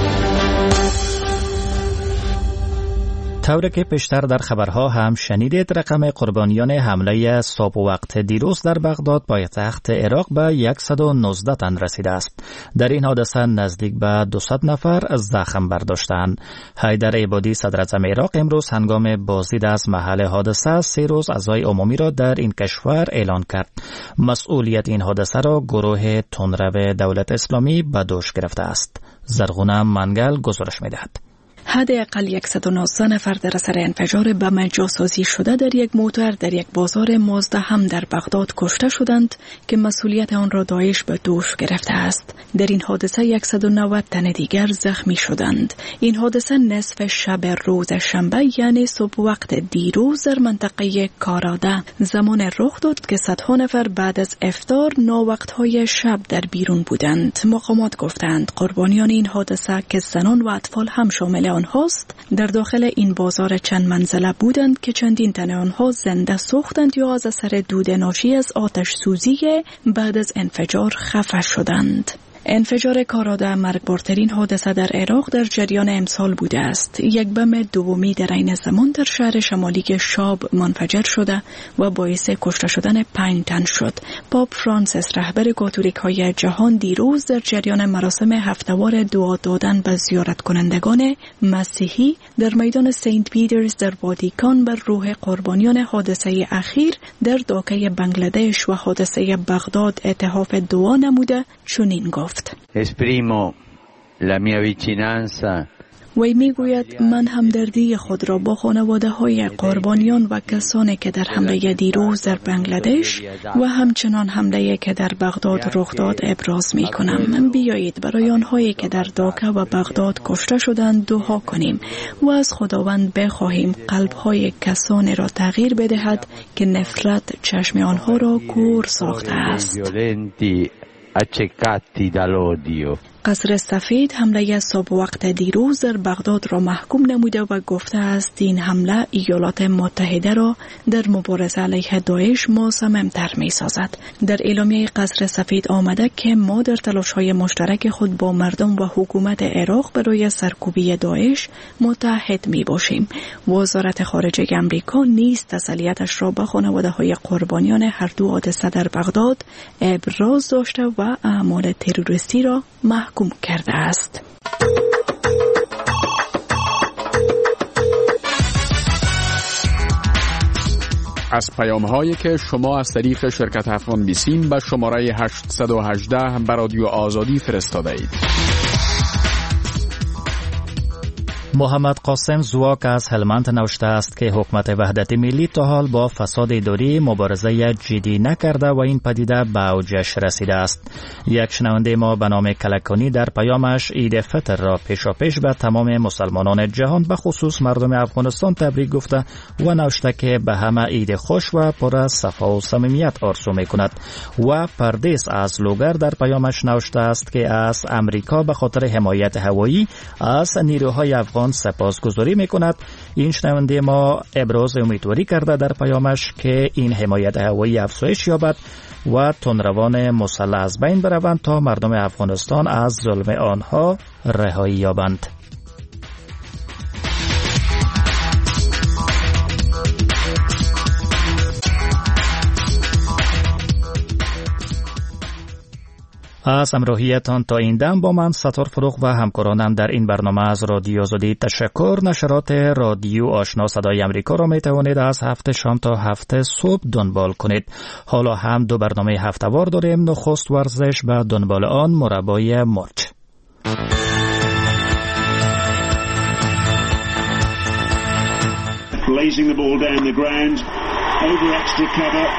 طوری که پیشتر در خبرها هم شنیدید، رقم قربانیان حمله صبح وقت دیروز در بغداد پایتخت عراق به صد و نوزده تن رسیده است. در این حادثه نزدیک به دویست نفر زخم برداشتند. حیدر عبادی صدر اعظم عراق امروز هنگام بازدید از محل حادثه سه روز عزای عمومی را در این کشور اعلان کرد. مسئولیت این حادثه را گروه تندرو دولت اسلامی به دوش گرفته است. زرغونه منگل گزارش می‌دهد. حداقل صد و نوزده نفر در اثر انفجار بم جاسازی شده در یک موتور در یک بازار مازدهم در بغداد کشته شدند که مسئولیت آن را داعش به دوش گرفته است. در این حادثه صد و نود تن دیگر زخمی شدند. این حادثه نصف شب روز شنبه یعنی صبح وقت دیروز در منطقه کاراده زمان رخ داد که صدها نفر بعد از افطار ناوقت‌های شب در بیرون بودند. مقامات گفتند قربانیان این حادثه که زنان و اطفال هم شامل آنهاست در داخل این بازار چند منزله بودند که چندین تن آنها زنده سوختند یا از اثر دود ناشی از آتش سوزی بعد از انفجار خفه شدند. انفجار کاراده مرگبارترین حادثه در عراق در جریان امسال بوده است. یک بم دومی در عین زمان در شهر شمالی شاب منفجر شده و باعث کشته شدن پنج تن شد. پاپ فرانسیس رهبر کاتولیک های جهان دیروز در جریان مراسم هفته‌وار دعا دادن به زیارت کنندگان مسیحی در میدان سنت پیترز در واتیکان بر روح قربانیان حادثه اخیر در داکه بنگلادش و حادثه بغداد اتحاف دعا نموده چنین گفت: Esprimo la mia vicinanza. وی میگوید من همدردی خود را با خانواده های قربانیان و کسانی که در حمله دیروز در بنگلادش و همچنان حمله که در بغداد رخ داد ابراز می کنم. بیایید برای آنهایی که در داکه و بغداد کشته شدند دعا کنیم و از خداوند بخواهیم قلب‌های کسانی را تغییر بدهد که نفرت چشم آنها را کور ساخته است. accecati dall'odio. قصر سفید حمله صبح وقت دیروز در بغداد را محکوم نموده و گفته است این حمله ایالات متحده را در مبارزه علیه داعش مصمم‌تر می‌سازد. در اعلامیه قصر سفید آمده که ما در تلاش‌های مشترک خود با مردم و حکومت عراق برای سرکوبی داعش متحد می‌باشیم. وزارت خارجه آمریکا نیز تسلیتش را به خانواده‌های قربانیان هر دو حادثه در بغداد ابراز داشته و اعمال تروریستی را محکوم کرده است. از پیام هایی که شما از طریق شرکت افغان بیسیم به شماره هشت یک هشت به رادیو آزادی فرستاده اید. محمد قاسم زواک از هلمند نوشته است که حکومت وحدت ملی تا حال با فساد اداری مبارزه جدی نکرده و این پدیده به اوجش رسیده است. یک شنونده ما به نام کلکانی در پیامش عید فطر را پیشاپیش به تمام مسلمانان جهان به خصوص مردم افغانستان تبریک گفته و نوشته که به همه عید خوش و پر از صفا و صمیمیت آرزو میکند. و پردیس از لوگر در پیامش نوشته است که از امریکا به خاطر حمایت هوایی از نیروهای افغان سپاسگزاری میکند. این شنونده ما ابراز امیدواری کرده در پیامش که این حمایت هوایی افزایش یابد و تندروان مسلح از بین بروند تا مردم افغانستان از ظلم آنها رهایی یابند. از همراهیتان تا این دم با من ستار فروغ و همکارانم در این برنامه از رادیو آزادی تشکر. نشرات رادیو آشنا صدای امریکا را می توانید از هفت شام تا هفت صبح دنبال کنید. حالا هم دو برنامه هفته‌وار داریم. نخست ورزش و دنبال آن مربای مرچ. Blazing the ball down the ground over extra cover.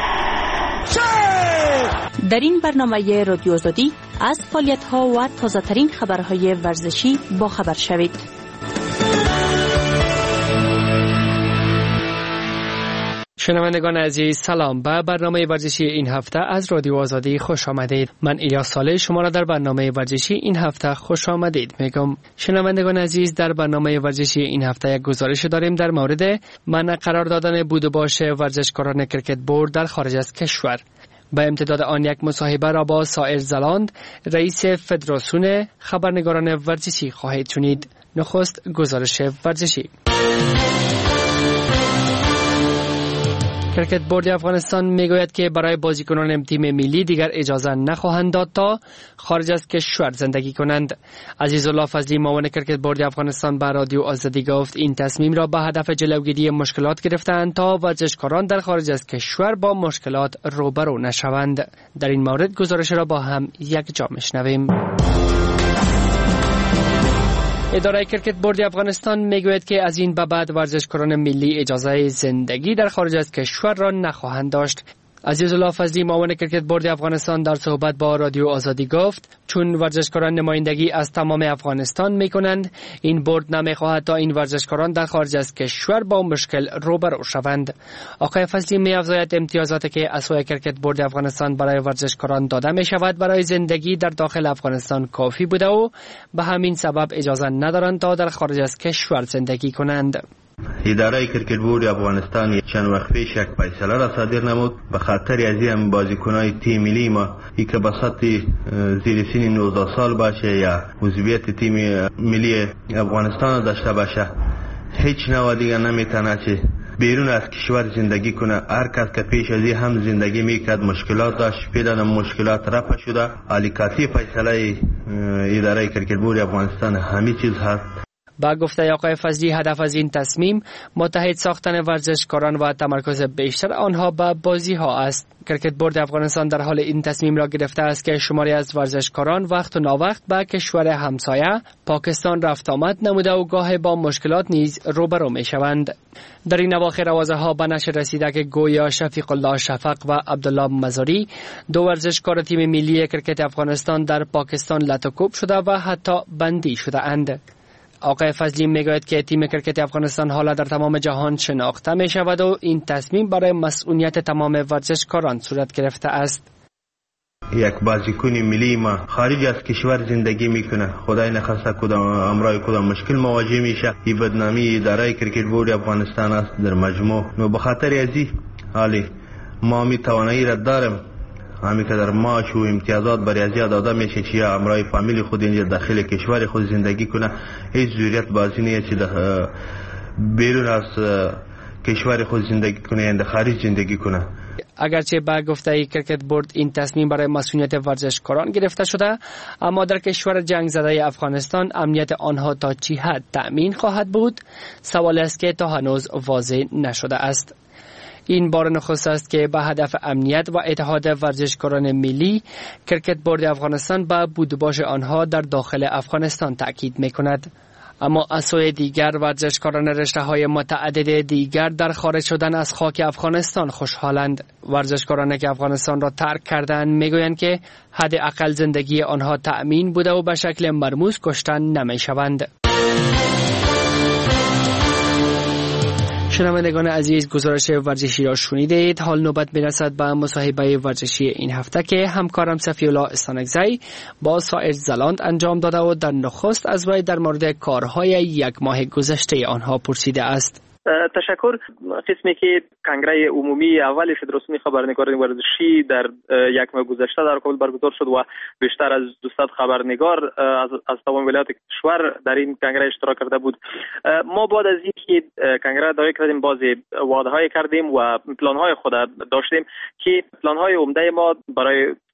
در این برنامه رادیو آزادی از فعالیت‌ها و تازه‌ترین خبرهای ورزشی با خبر شوید. شنوندگان عزیز سلام، به برنامه ورزشی این هفته از رادیو آزادی خوش آمدید. من الیاس صالح شما را در برنامه ورزشی این هفته خوش آمدید میگم. شنوندگان عزیز، در برنامه ورزشی این هفته یک گزارش داریم در مورد منع قرار دادن بود و باش ورزشکاران کرکت بورد در خارج از کشور. به امتداد آن یک مصاحبه را با سائر زلاند، رئیس فدراسیون خبرنگاران ورزشی خواهید شنید. نخست گزارش ورزشی. کرکت بورد افغانستان میگوید که برای بازیکنان تیم ملی دیگر اجازه نخواهند داد تا خارج از کشور زندگی کنند. عزیزالله فضلی معاون کرکت بورد افغانستان به رادیو آزادی گفت این تصمیم را به هدف جلوگیری مشکلات گرفتند تا ورزشکاران در خارج از کشور با مشکلات روبرو نشوند. در این مورد گزارش را با هم یک جا میشنویم. اداره کرکت بورد افغانستان میگوید که از این به بعد ورزشکاران ملی اجازه زندگی در خارج از کشور را نخواهند داشت. عزیزالله فضلی معاون کرکت بورد افغانستان در صحبت با رادیو آزادی گفت چون ورزشکاران نمایندگی از تمام افغانستان میکنند، این بورد نمیخواهد تا این ورزشکاران در خارج از کشور با مشکل روبرو شوند. آقای فضلی می‌افزاید امتیازاتی که از سوی کرکت بورد افغانستان برای ورزشکاران داده می شود برای زندگی در داخل افغانستان کافی بوده و به همین سبب اجازه ندارند تا در خارج از کشور زندگی کنند. اداره کرکت بورد افغانستان چند وقت پیش یک فیصله را صادر نمود به خاطر از این بازیکنان تیم ملی ما ای که به سطح زیر سن نوزده سال باشه یا عضویت تیم ملی افغانستان داشته باشه، هیچ نوع دیگر نمیتونه چه بیرون از کشور زندگی کنه. هر کس که پیش از این هم زندگی میکرد مشکلات داشت، پیدا مشکلات رفع شده. علیکاتی فیصله اداره کرکت بورد افغانستان همه چیز هست. با گفته آقای فضلی هدف از این تصمیم متحد ساختن ورزشکاران و تمرکز بیشتر آنها به بازی ها است. کرکت بورد افغانستان در حال این تصمیم را گرفته است که شماری از ورزشکاران وقت و ناوقت به کشور همسایه پاکستان رفت آمد نموده و گاهی با مشکلات نیز روبرو می شوند. در این اواخر آوازه ها به نشر رسیده که گویا شفیق الله شفق و عبدالله مزاری دو ورزشکار تیم ملی کرکت افغانستان در پاکستان لطوکوب شده و حتی بندی شده اند. آقای فضلی میگوید که تیم کرکت افغانستان حالا در تمام جهان شناخته می شود و این تصمیم برای مسئولیت تمام ورزشکاران صورت گرفته است. یک بازیکن ملی ما خارج از کشور زندگی میکنه، خدای نخواسته کدام امرای کدام مشکل مواجه میشه، این بدنامی اداره کرکت بورد افغانستان است در مجموع. نو به خاطر ازی حالی ما می توانایی را دارم همین که در معاش و امتیازات برای ازی داده میشه که امرای فامیلی خود اینجا داخل کشور خود زندگی کنه، هیچ ضرورت بازی نیست که بیرون از کشور خود زندگی کنه یا در خارج زندگی کنه. اگرچه با گفته کرکت بورد این تصمیم برای مسئولیت ورزشکاران گرفته شده، اما در کشور جنگ زده افغانستان امنیت آنها تا چه حد تأمین خواهد بود سوال است که تا هنوز واضح نشده است. این بار نخست است که به هدف امنیت و اتحاد ورزشکاران ملی کرکت بورد افغانستان به بودباش آنها در داخل افغانستان تأکید می‌کند. اما از سوی دیگر ورزشکاران رشته‌های متعدد دیگر در خارج شدن از خاک افغانستان خوشحالند. ورزشکارانی که افغانستان را ترک کردند میگویند که حداقل زندگی آنها تأمین بوده و به شکل مرموز کشته نمی‌شوند. شنوندگان عزیز، گزارش ورزشی را شنیدید. حال نوبت میرسد به مصاحبه ورزشی این هفته که همکارم صفی‌الله استانکزی با سائر زلاند انجام داده و در نخست از وی در مورد کارهای یک ماه گذشته آنها پرسیده است. تشکر. قسمی که کنگره عمومی اول فدراسیون خبرنگاران ورزشی در یک ماه گذشته در کابل برگزار شد و بیشتر از دویست خبرنگار از از تمام ولایات کشور در این کنگره اشتراک کرده بود. ما بعد از اینکه کنگره دایره کردیم باز وعده‌های کردیم و پلان‌های خود داشتیم که پلان‌های عمده ما برای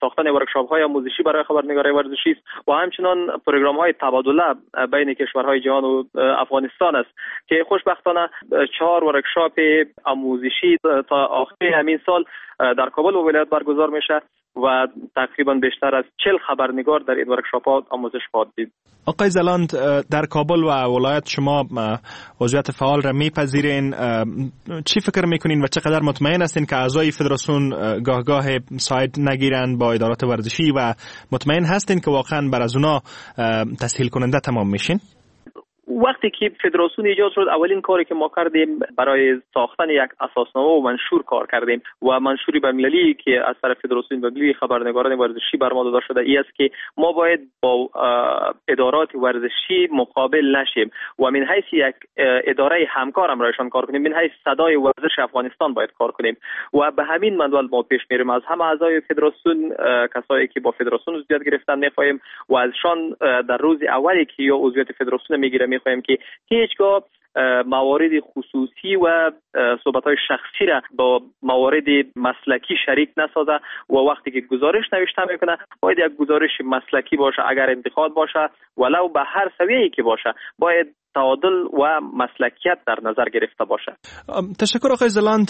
ساختن ورکشاپ های آموزشی برای خبرنگاری ورزشی است و همچنین پروگرام های تبادله بین کشورهای جهان و افغانستان است که خوشبختانه چهار ورکشاپ آموزشی تا آخر همین سال در کابل و ولایت برگزار میشه و تقریبا بیشتر از چهل خبرنگار در این ورکشاپ‌ها آموزش خواهد دید. آقای زلاند، در کابل و ولایت شما عضویت فعال را میپذیرین. چی فکر میکنین و چقدر مطمئن هستین که اعضای فدراسیون گاه گاه ساید نگیرن با ادارات ورزشی و مطمئن هستین که واقعا بر از اونا تسهیل کننده تمام میشین؟ وقتی که فدراسیون ایجاد شد، اولین کاری که ما کردیم برای ساختن یک اساسنامه و منشور کار کردیم و منشوری بین‌المللی که از طرف فدراسیون بین‌المللی خبرنگاران ورزشی بر ما داده شده ای است که ما باید با ادارات ورزشی مقابل نشیم و من حیث یک اداره همکار همراهشان کار کنیم، من حیث صدای ورزش افغانستان باید کار کنیم و به همین منوال ما پیش میریم. از همه اعضای فدراسیون، کسایی که با فدراسیون عضویت گرفتن، میخواهیم و ازشان در روز اولی که یا عضویت فدراسیون میگیره میخواهیم که هیچگاه موارد خصوصی و صحبت‌های شخصی را با موارد مسلکی شریک نسازه و وقتی که گزارش نوشته میکنه باید یک گزارش مسلکی باشه. اگر انتقاد باشه ولو به هر سویه‌ای که باشه باید تعادل و مسلکیت در نظر گرفته باشه. تشکر آقای زلاند.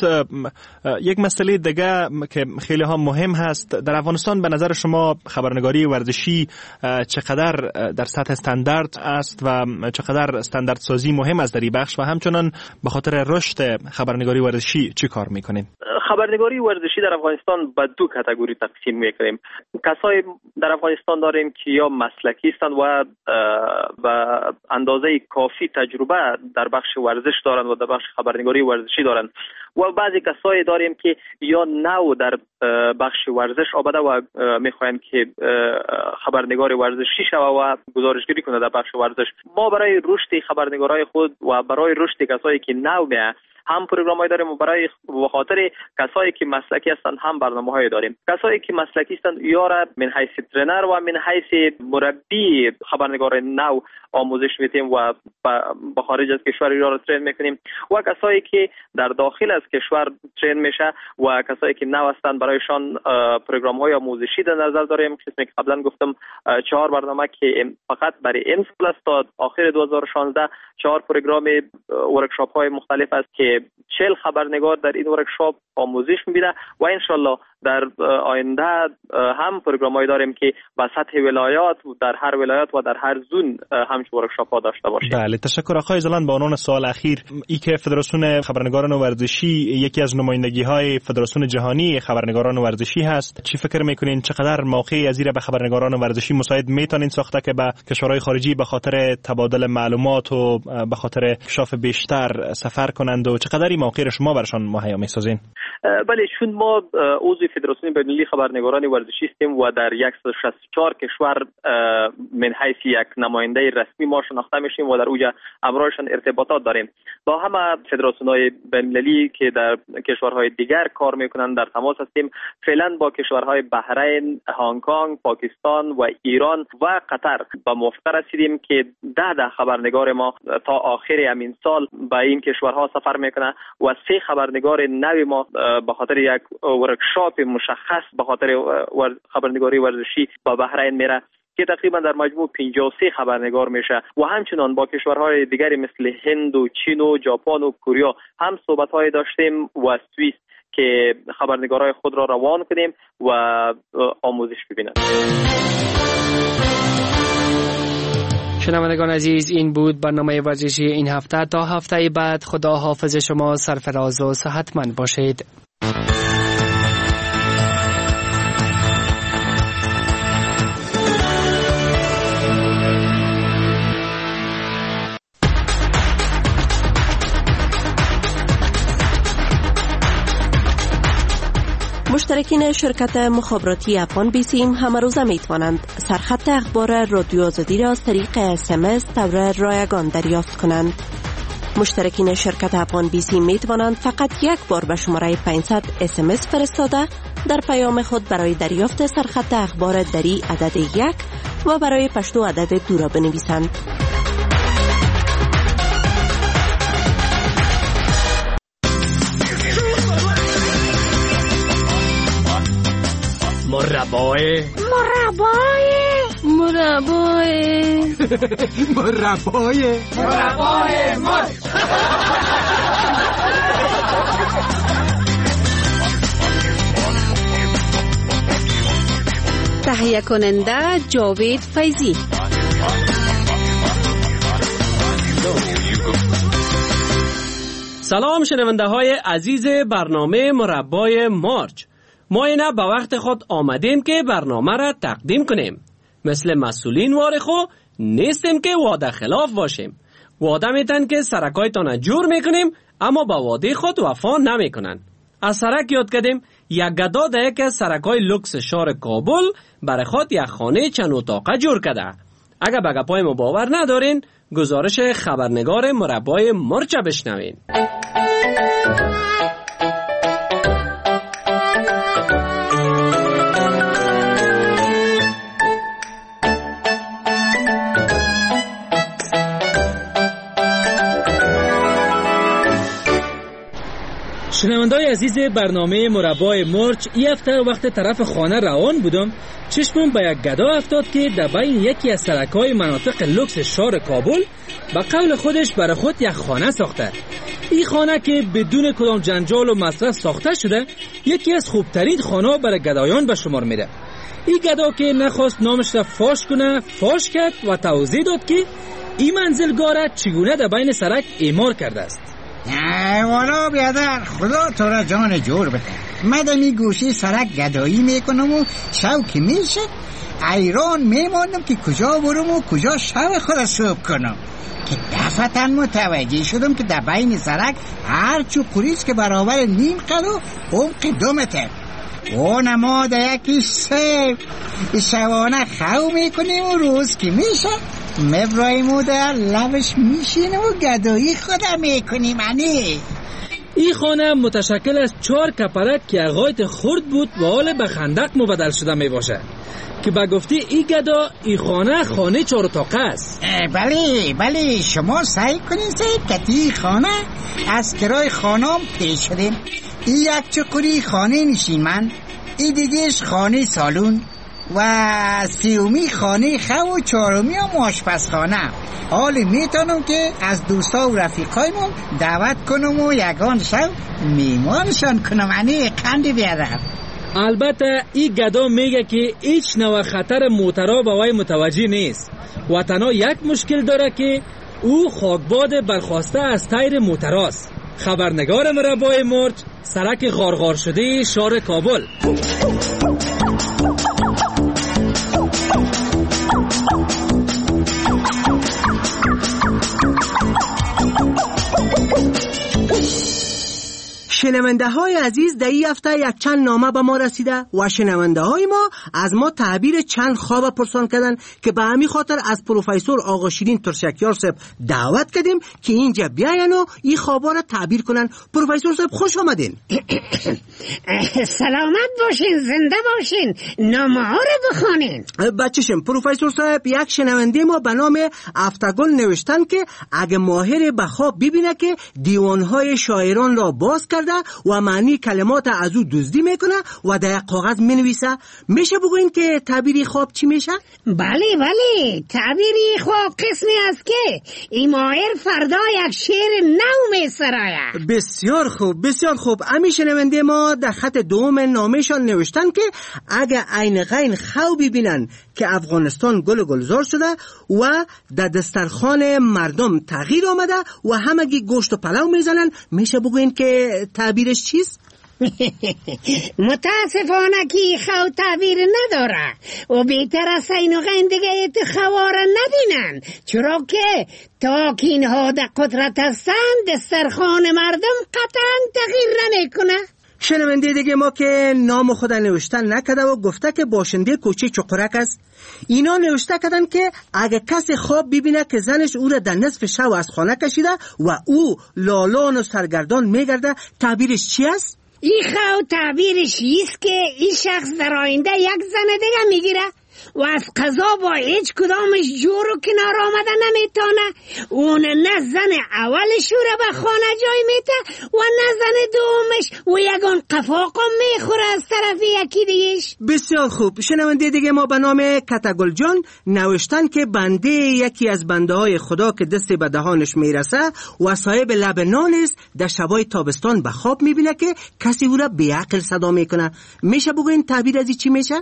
یک مسئله دیگه که خیلی ها مهم هست در افغانستان، به نظر شما خبرنگاری ورزشی چقدر در سطح استاندارد است و چقدر استاندارد سازی مهم است در این بخش و همچنان به خاطر رشد خبرنگاری ورزشی چی کار میکنیم؟ خبرنگاری ورزشی در افغانستان به دو کاتگوری تقسیم میکنیم. کسای در افغانستان داریم که یا مسلکی هستند و به اندازه کافی تجربه در بخش ورزش دارند و در بخش خبرنگاری ورزشی دارند و بعضی کسایی داریم که یا نو در بخش ورزش آمده و میخواین که خبرنگار ورزشی شوه و گزارشگری کنه در بخش ورزش. ما برای رشد خبرنگارای خود و برای رشد کسایی که نو میه هم پروگرام‌های داریم و برای به خاطر کسایی که مسلکی هستند هم برنامه‌های داریم. کسایی که مسلکی هستند یا را من حیث ترینر و من حیث مربی خبرنگار نو آموزش میدیم و به خارج از کشور ایران را ترین میکنیم و کسایی که در داخل از کشور ترین میشه و کسایی که نو هستند برایشان پروگرام‌های آموزشی در نظر داریم. قسمی که قبلا گفتم چهار برنامه که فقط برای این سال است تا آخر دو هزار و شانزده چهار پروگرام ورکشاپ‌های مختلف است که چهل خبرنگار در این ورکشاپ آموزش می‌بینه و انشالله در آینده هم پروگرام‌هایی داریم که به سطح ولایات در هر ولایت و در هر زون همچون ورکشاپ‌ها داشته باشیم. بله، تشکر آقای زلاند. با عنوان سوال اخیر، ای که فدراسیون خبرنگاران ورزشی یکی از نمایندگی‌های فدراسیون جهانی خبرنگاران ورزشی هست، چی فکر می‌کنین چقدر موقعی از این به خبرنگاران ورزشی مساعد میتونین ساخته که به کشورهای خارجی به خاطر تبادل معلومات و به خاطر اکتشاف بیشتر سفر کنند و چقدر این موقع شما برشان مهیا می‌سازین؟ بله، چون ما عضو فدراسیون بین‌المللی خبرنگاران ورزشی هستیم و در صد و شصت و چهار کشور من حیث یک نماینده رسمی ما شناخته میشیم و در اوجا همراهشان ارتباطات داریم. با همه فدراسیون‌های بین‌المللی که در کشورهای دیگر کار میکنن در تماس هستیم. فعلا با کشورهای بحرین، هنگ کنگ، پاکستان و ایران و قطر به موافقه رسیدیم که ده ده خبرنگار ما تا آخر همین سال به این کشورها سفر میکنه و سه خبرنگار نو ما به خاطر یک ورکشاپ مشخص به خاطر خبرنگاری ورزشی با بحرین میره که تقریبا در مجموع پنجاه و سه خبرنگار میشه و همچنان با کشورهای دیگری مثل هند و چین و ژاپن و کره هم صحبت‌های داشتیم و سوئیس که خبرنگارای خود را روان کنیم و آموزش ببینند. شنوندگان عزیز، این بود برنامه ورزشی این هفته. تا هفته بعد خدا حافظ شما، سرفراز و صحتمند باشید. مشترکین شرکت مخابراتی افغان بیسیم همه روزه می توانند سرخط اخبار رادیو آزادی را از طریق اس ام اس طور رایگان دریافت کنند. مشترکین شرکت افغان بیسیم می توانند فقط یک بار به شماره پانصد اس ام اس فرستاده در پیام خود برای دریافت سرخط اخبار دری عدد یک و برای پشتو عدد دو را بنویسند. مربای مربای مربای مربای مربای مرچ. تهیه کننده جاوید فیضی. سلام شنونده های عزیز برنامه مربای مارچ. ما اینا به وقت خود آمدیم که برنامه را تقدیم کنیم. مثل مسئولین وارخو نیستیم که وعده خلاف باشیم. وعده میتن که سرکایتان جور میکنیم اما با وعده خود وفا نمیکنن. از سرک یاد کردیم یک گدا در یک از سرکای لوکس شهر کابل برای خود یک خانه چند اتاقه جور کرده. اگر به گپای ما باور ندارین گزارش خبرنگار مربای مرچ بشنوین. شنونده‌های عزیز برنامه مربای مرچ، این هفته وقت طرف خانه روان بودم چشمم به یک گدا افتاد که در بین یکی از سرک‌های مناطق لوکس شهر کابل به قول خودش برای خود یک خانه ساخته. این خانه که بدون کدام جنجال و مصرف ساخته شده یکی از خوبترین خانه‌ها برای گدایان به شمار میره. این گدا که نخواست نامش را فاش کنه فاش کرد و توضیح داد که این منزلگاه چگونه در بین سرک اعمار کرده است. والا بیادر خدا تو را جان جور بده. مدمی گوشی سرک گدایی میکنم و شوکی میشه ایران میمانم که کجا برم و کجا شو خود صبح کنم که دفعتا متوجه شدم که در بین سرک هر چو قریز که برابر نیم قد و عمق دو متر و نما در یکی سیب شوانه خو میکنیم و روز که میشه مبراهیم و در لبش میشینیم و گدایی خودم میکنیم. انی این خانه متشکل از چهار کپرک که اغایت خرد بود و حال به خندق مبدل شده می باشه که با گفتی این گدا این خانه خانه چهار اتاقه است. بله بله شما سعی کنین سعی کتی خانه از کرای خانم پیش شدیم. این یک چقوری خانه نشین من، این دیگهش خانه سالون و سیومی خانه خو و چهارمی هم آشپزخانه. حالی میتونم که از دوستا و رفیقایمون دعوت کنم و یگان شب میمانشان کنم. انی قندی بیادر. البته این گدا میگه که هیچ نوع خطر موترا به وی متوجه نیست و تنها یک مشکل داره که او خاکباد برخواسته از تیر موتراست. خبرنگار مربای مرچ، سرک غارغار شده شهر کابل. شنونده های عزیز در این هفته یک چند نامه به ما رسیده و شنونده های ما از ما تعبیر چند خواب پرسان کردن که به همین خاطر از پروفسور آقا شیرین ترشکیار صاحب دعوت کردیم که اینجا بیاین و این خوابا را تعبیر کنن. پروفسور صاحب خوش آمدین. سلامت باشین، زنده باشین، نامه ها رو بخونین. بچشم پروفسور صاحب یک شنونده ما به نام افتگل نوشتن که اگه ماهر به خواب ببینه که دیوانهای شاعران را باز کرده و معنی کلمات از او دزدی میکنه و در کاغذ مینویسه، میشه بگوین که تعبیری خواب چی میشه؟ بله بله، تعبیری خواب قسمی است که این ماهر فردا یک شعر نو میسراید. بسیار خوب بسیار خوب. امی شنونده ما در خط دوم نامهشان نوشتن که اگه عین غین خو ببینن که افغانستان گل گلزار شده و در دسترخوان مردم تغییر آمده و همگی گوشت و پلو میزنن، میشه بگوین که تعبیرش چیست؟ متاسفانه که خو تعبیر نداره و بهتر است این و غین دیگه ایت خواره نبینن، چرا که تا که اینها در قدرت هستند دسترخوان مردم قطعا تغییر نمیکنه. شنونده دیگه ما که نام خود نوشتن نکده و گفته که باشنده کوچه چقرک است، اینا نوشته کردن که اگه کسی خواب ببینه که زنش او را در نصف شب از خانه کشیده و او لالان و سرگردان میگرده، تعبیرش چی است؟ این خو تعبیرش ایست که این شخص در آینده یک زن دیگه میگیره و از قضا با هیچ کدامش جور و کنار آمده نمیتانه. اون نه زن اولش رو به خانه جای میته و نه زن دومش و یگان قفاقم میخوره از طرف یکی دیگهش. بسیار خوب. شنونده دیگه ما به نام کتگل جان نوشتن که بنده یکی از بنده های خدا که دست به دهانش میرسه و صاحب لب نان است، در شبای تابستان به خواب میبینه که کسی او را بیعقل صدا میکنه. میشه بگوین تعبیر از چی میشه؟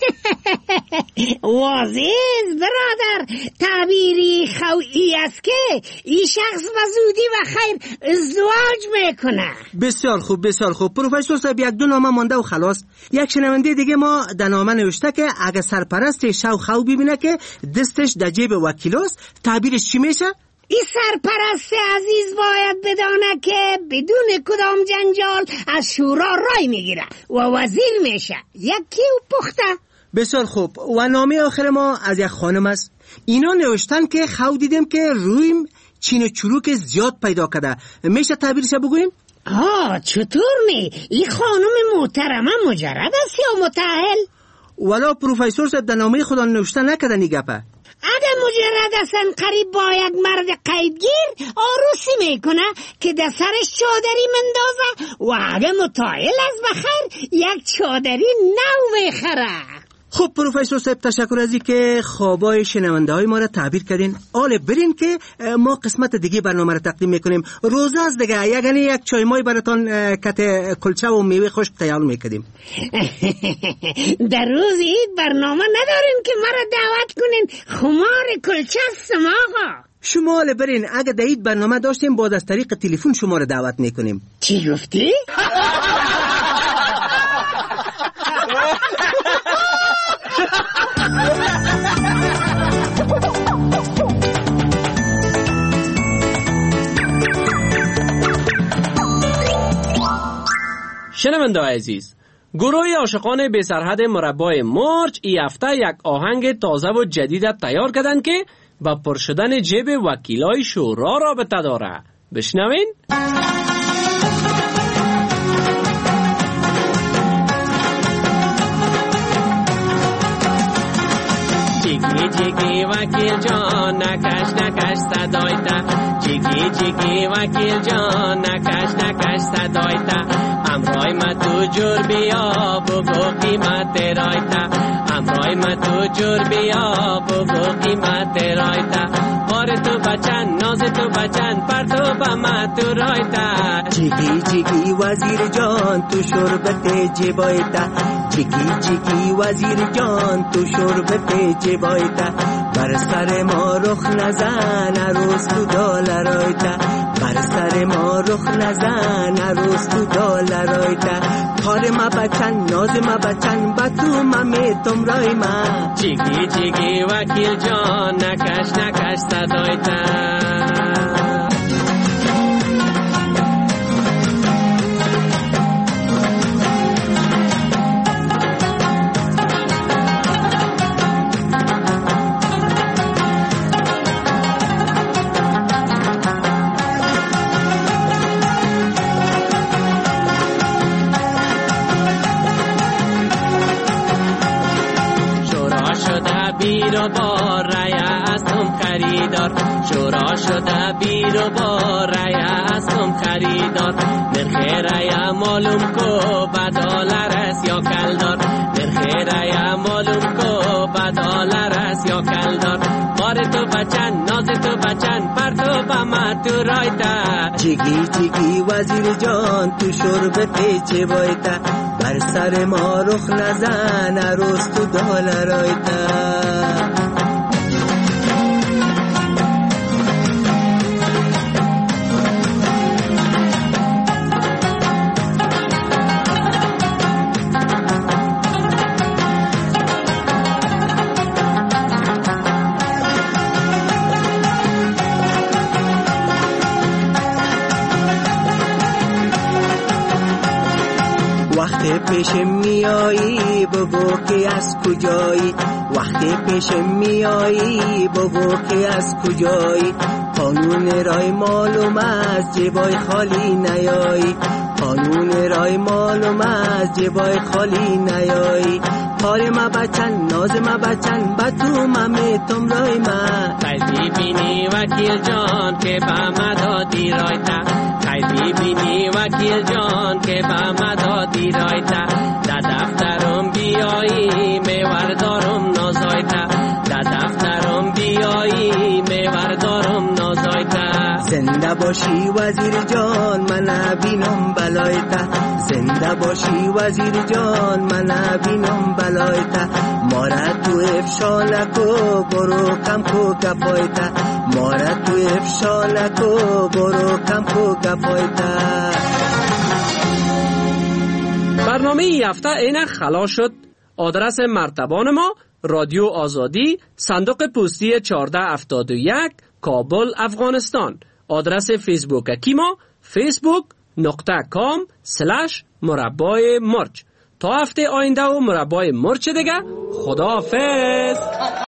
واضح برادر، تعبیری خویی است که این شخص به زودی و خیر ازدواج میکنه. بسیار خوب بسیار خوب. پروفسور صاحب یک دو نامه مانده و خلاص. یک شنونده دیگه ما در نامه نوشته که اگه سرپرست شو خو ببینه که دستش در جیب وکیلاست، تعبیرش چی میشه؟ این سرپرست عزیز باید بدانه که بدون کدام جنجال از شورا رای میگیره و وزیر میشه. یکی و پخته. بسیار خوب. و نامه آخر ما از یک خانم است. اینا نوشتن که خو دیدیم که رویم چین و چروک زیاد پیدا کرده. میشه تعبیرش بگویم؟ آه چطور می؟ این خانم محترمه مجرد است یا متأهل؟ ولی پروفسور صاحب در نامه خدا نوشته نکردن این گپه. اگه مجرد هستن قریب با یک مرد قیدگیر آروسی میکنه که در سرش چادری مندازه و اگه متأهل است بخیر یک چادری نو میخره. خب پروفسور صاحب تشکر از این که خوابای شنونده های ما را تعبیر کردین. آله برین که ما قسمت دیگه برنامه را تقدیم میکنیم. روزه از دیگه یعنی یک چای مای براتون کت کلچه و میوه خشک تیار میکنیم. در روز عید برنامه نداریم که ما را دعوت کنین. خمار کلچه هستم آقا. شما آله برین، اگه در عید برنامه داشتیم باز از طریق تلفن شما را دعوت میکنیم. چی گفتی؟ شنونده عزیز، گروه عاشقان بی سرحد مربع مارچ این هفته یک آهنگ تازه و جدید تیار کردن که با پر شدن جیب وکیلای شورا رابطه داره. بشنوین؟ جیگی جیگی وکیل جان نکش نکش صدایتا، جیگی جیگی وکیل جان نکش نکش صدایتا، امرای ما تو جور بیا بگو قیمت رایتا، امرای ما تو جور بیا بگو قیمت رایتا، آره تو بچن ناز تو بچن پر تو با ما تو رایتا. جیگی جیگی وزیر جان تو شربت جبایتا، جیگی جیگی وزیر جان تو شربت جبایتا، بر سر ما رخ نزن عروس تو دالرایتا، بر سر ما رخ نزن عروس تو دالرایتا، کار ما بچن ناز ما بچن با تو ممی تم رای ما. جیگی جیگی وکیل جان نکش نکش صدایتا. بیرو با ریا هستم خریدار، شورا شده بیرو با ریا هستم خریدار، نرخ ریا معلوم کو بدالر است یا کلدار، نرخ ریا معلوم کو بدالر است یا کلدار، بار تو بچن ناز تو بچن پر تو با ما تو رایتا. جیگی جیگی وزیر جان تو شربت چه بایتا، بر سر ما رخ نزن عروس تو دالرایتا. وقتی پیش میایی بگو که از کجایی، وقتی پیش میایی بگو که از کجایی، قانون رای معلوم از جیبای خالی نیایی، قانون رای معلوم از جیبای خالی نیایی، کار ما بچن ناز ما بچن با تو ممی تم روی ما قیدی بینی وکیل جان که با ما دادی رایتا قیدی بینی وکیل جان که با ما دادی رایتا در دفترم بیایی میور دارم نازایتا در دفترم بیایی میور دارم نازایتا زنده باشی وزیر جان من بینم بلایتا زنده باشی وزیر جان من بینم بلایتا مارا تو افشا نکو برو کم کو گفایتا مارا تو افشا نکو برو کم کو گفایتا. برنامه این هفته اینک خلاص شد. آدرس مرتبان ما رادیو آزادی صندوق پستی چهارده هفتاد و یک کابل افغانستان. آدرس فیسبوک کی ما فیسبوک نقطه کام سلش مربای مرچ. تا هفته آینده و مربای مرچ دیگه خداحافظ.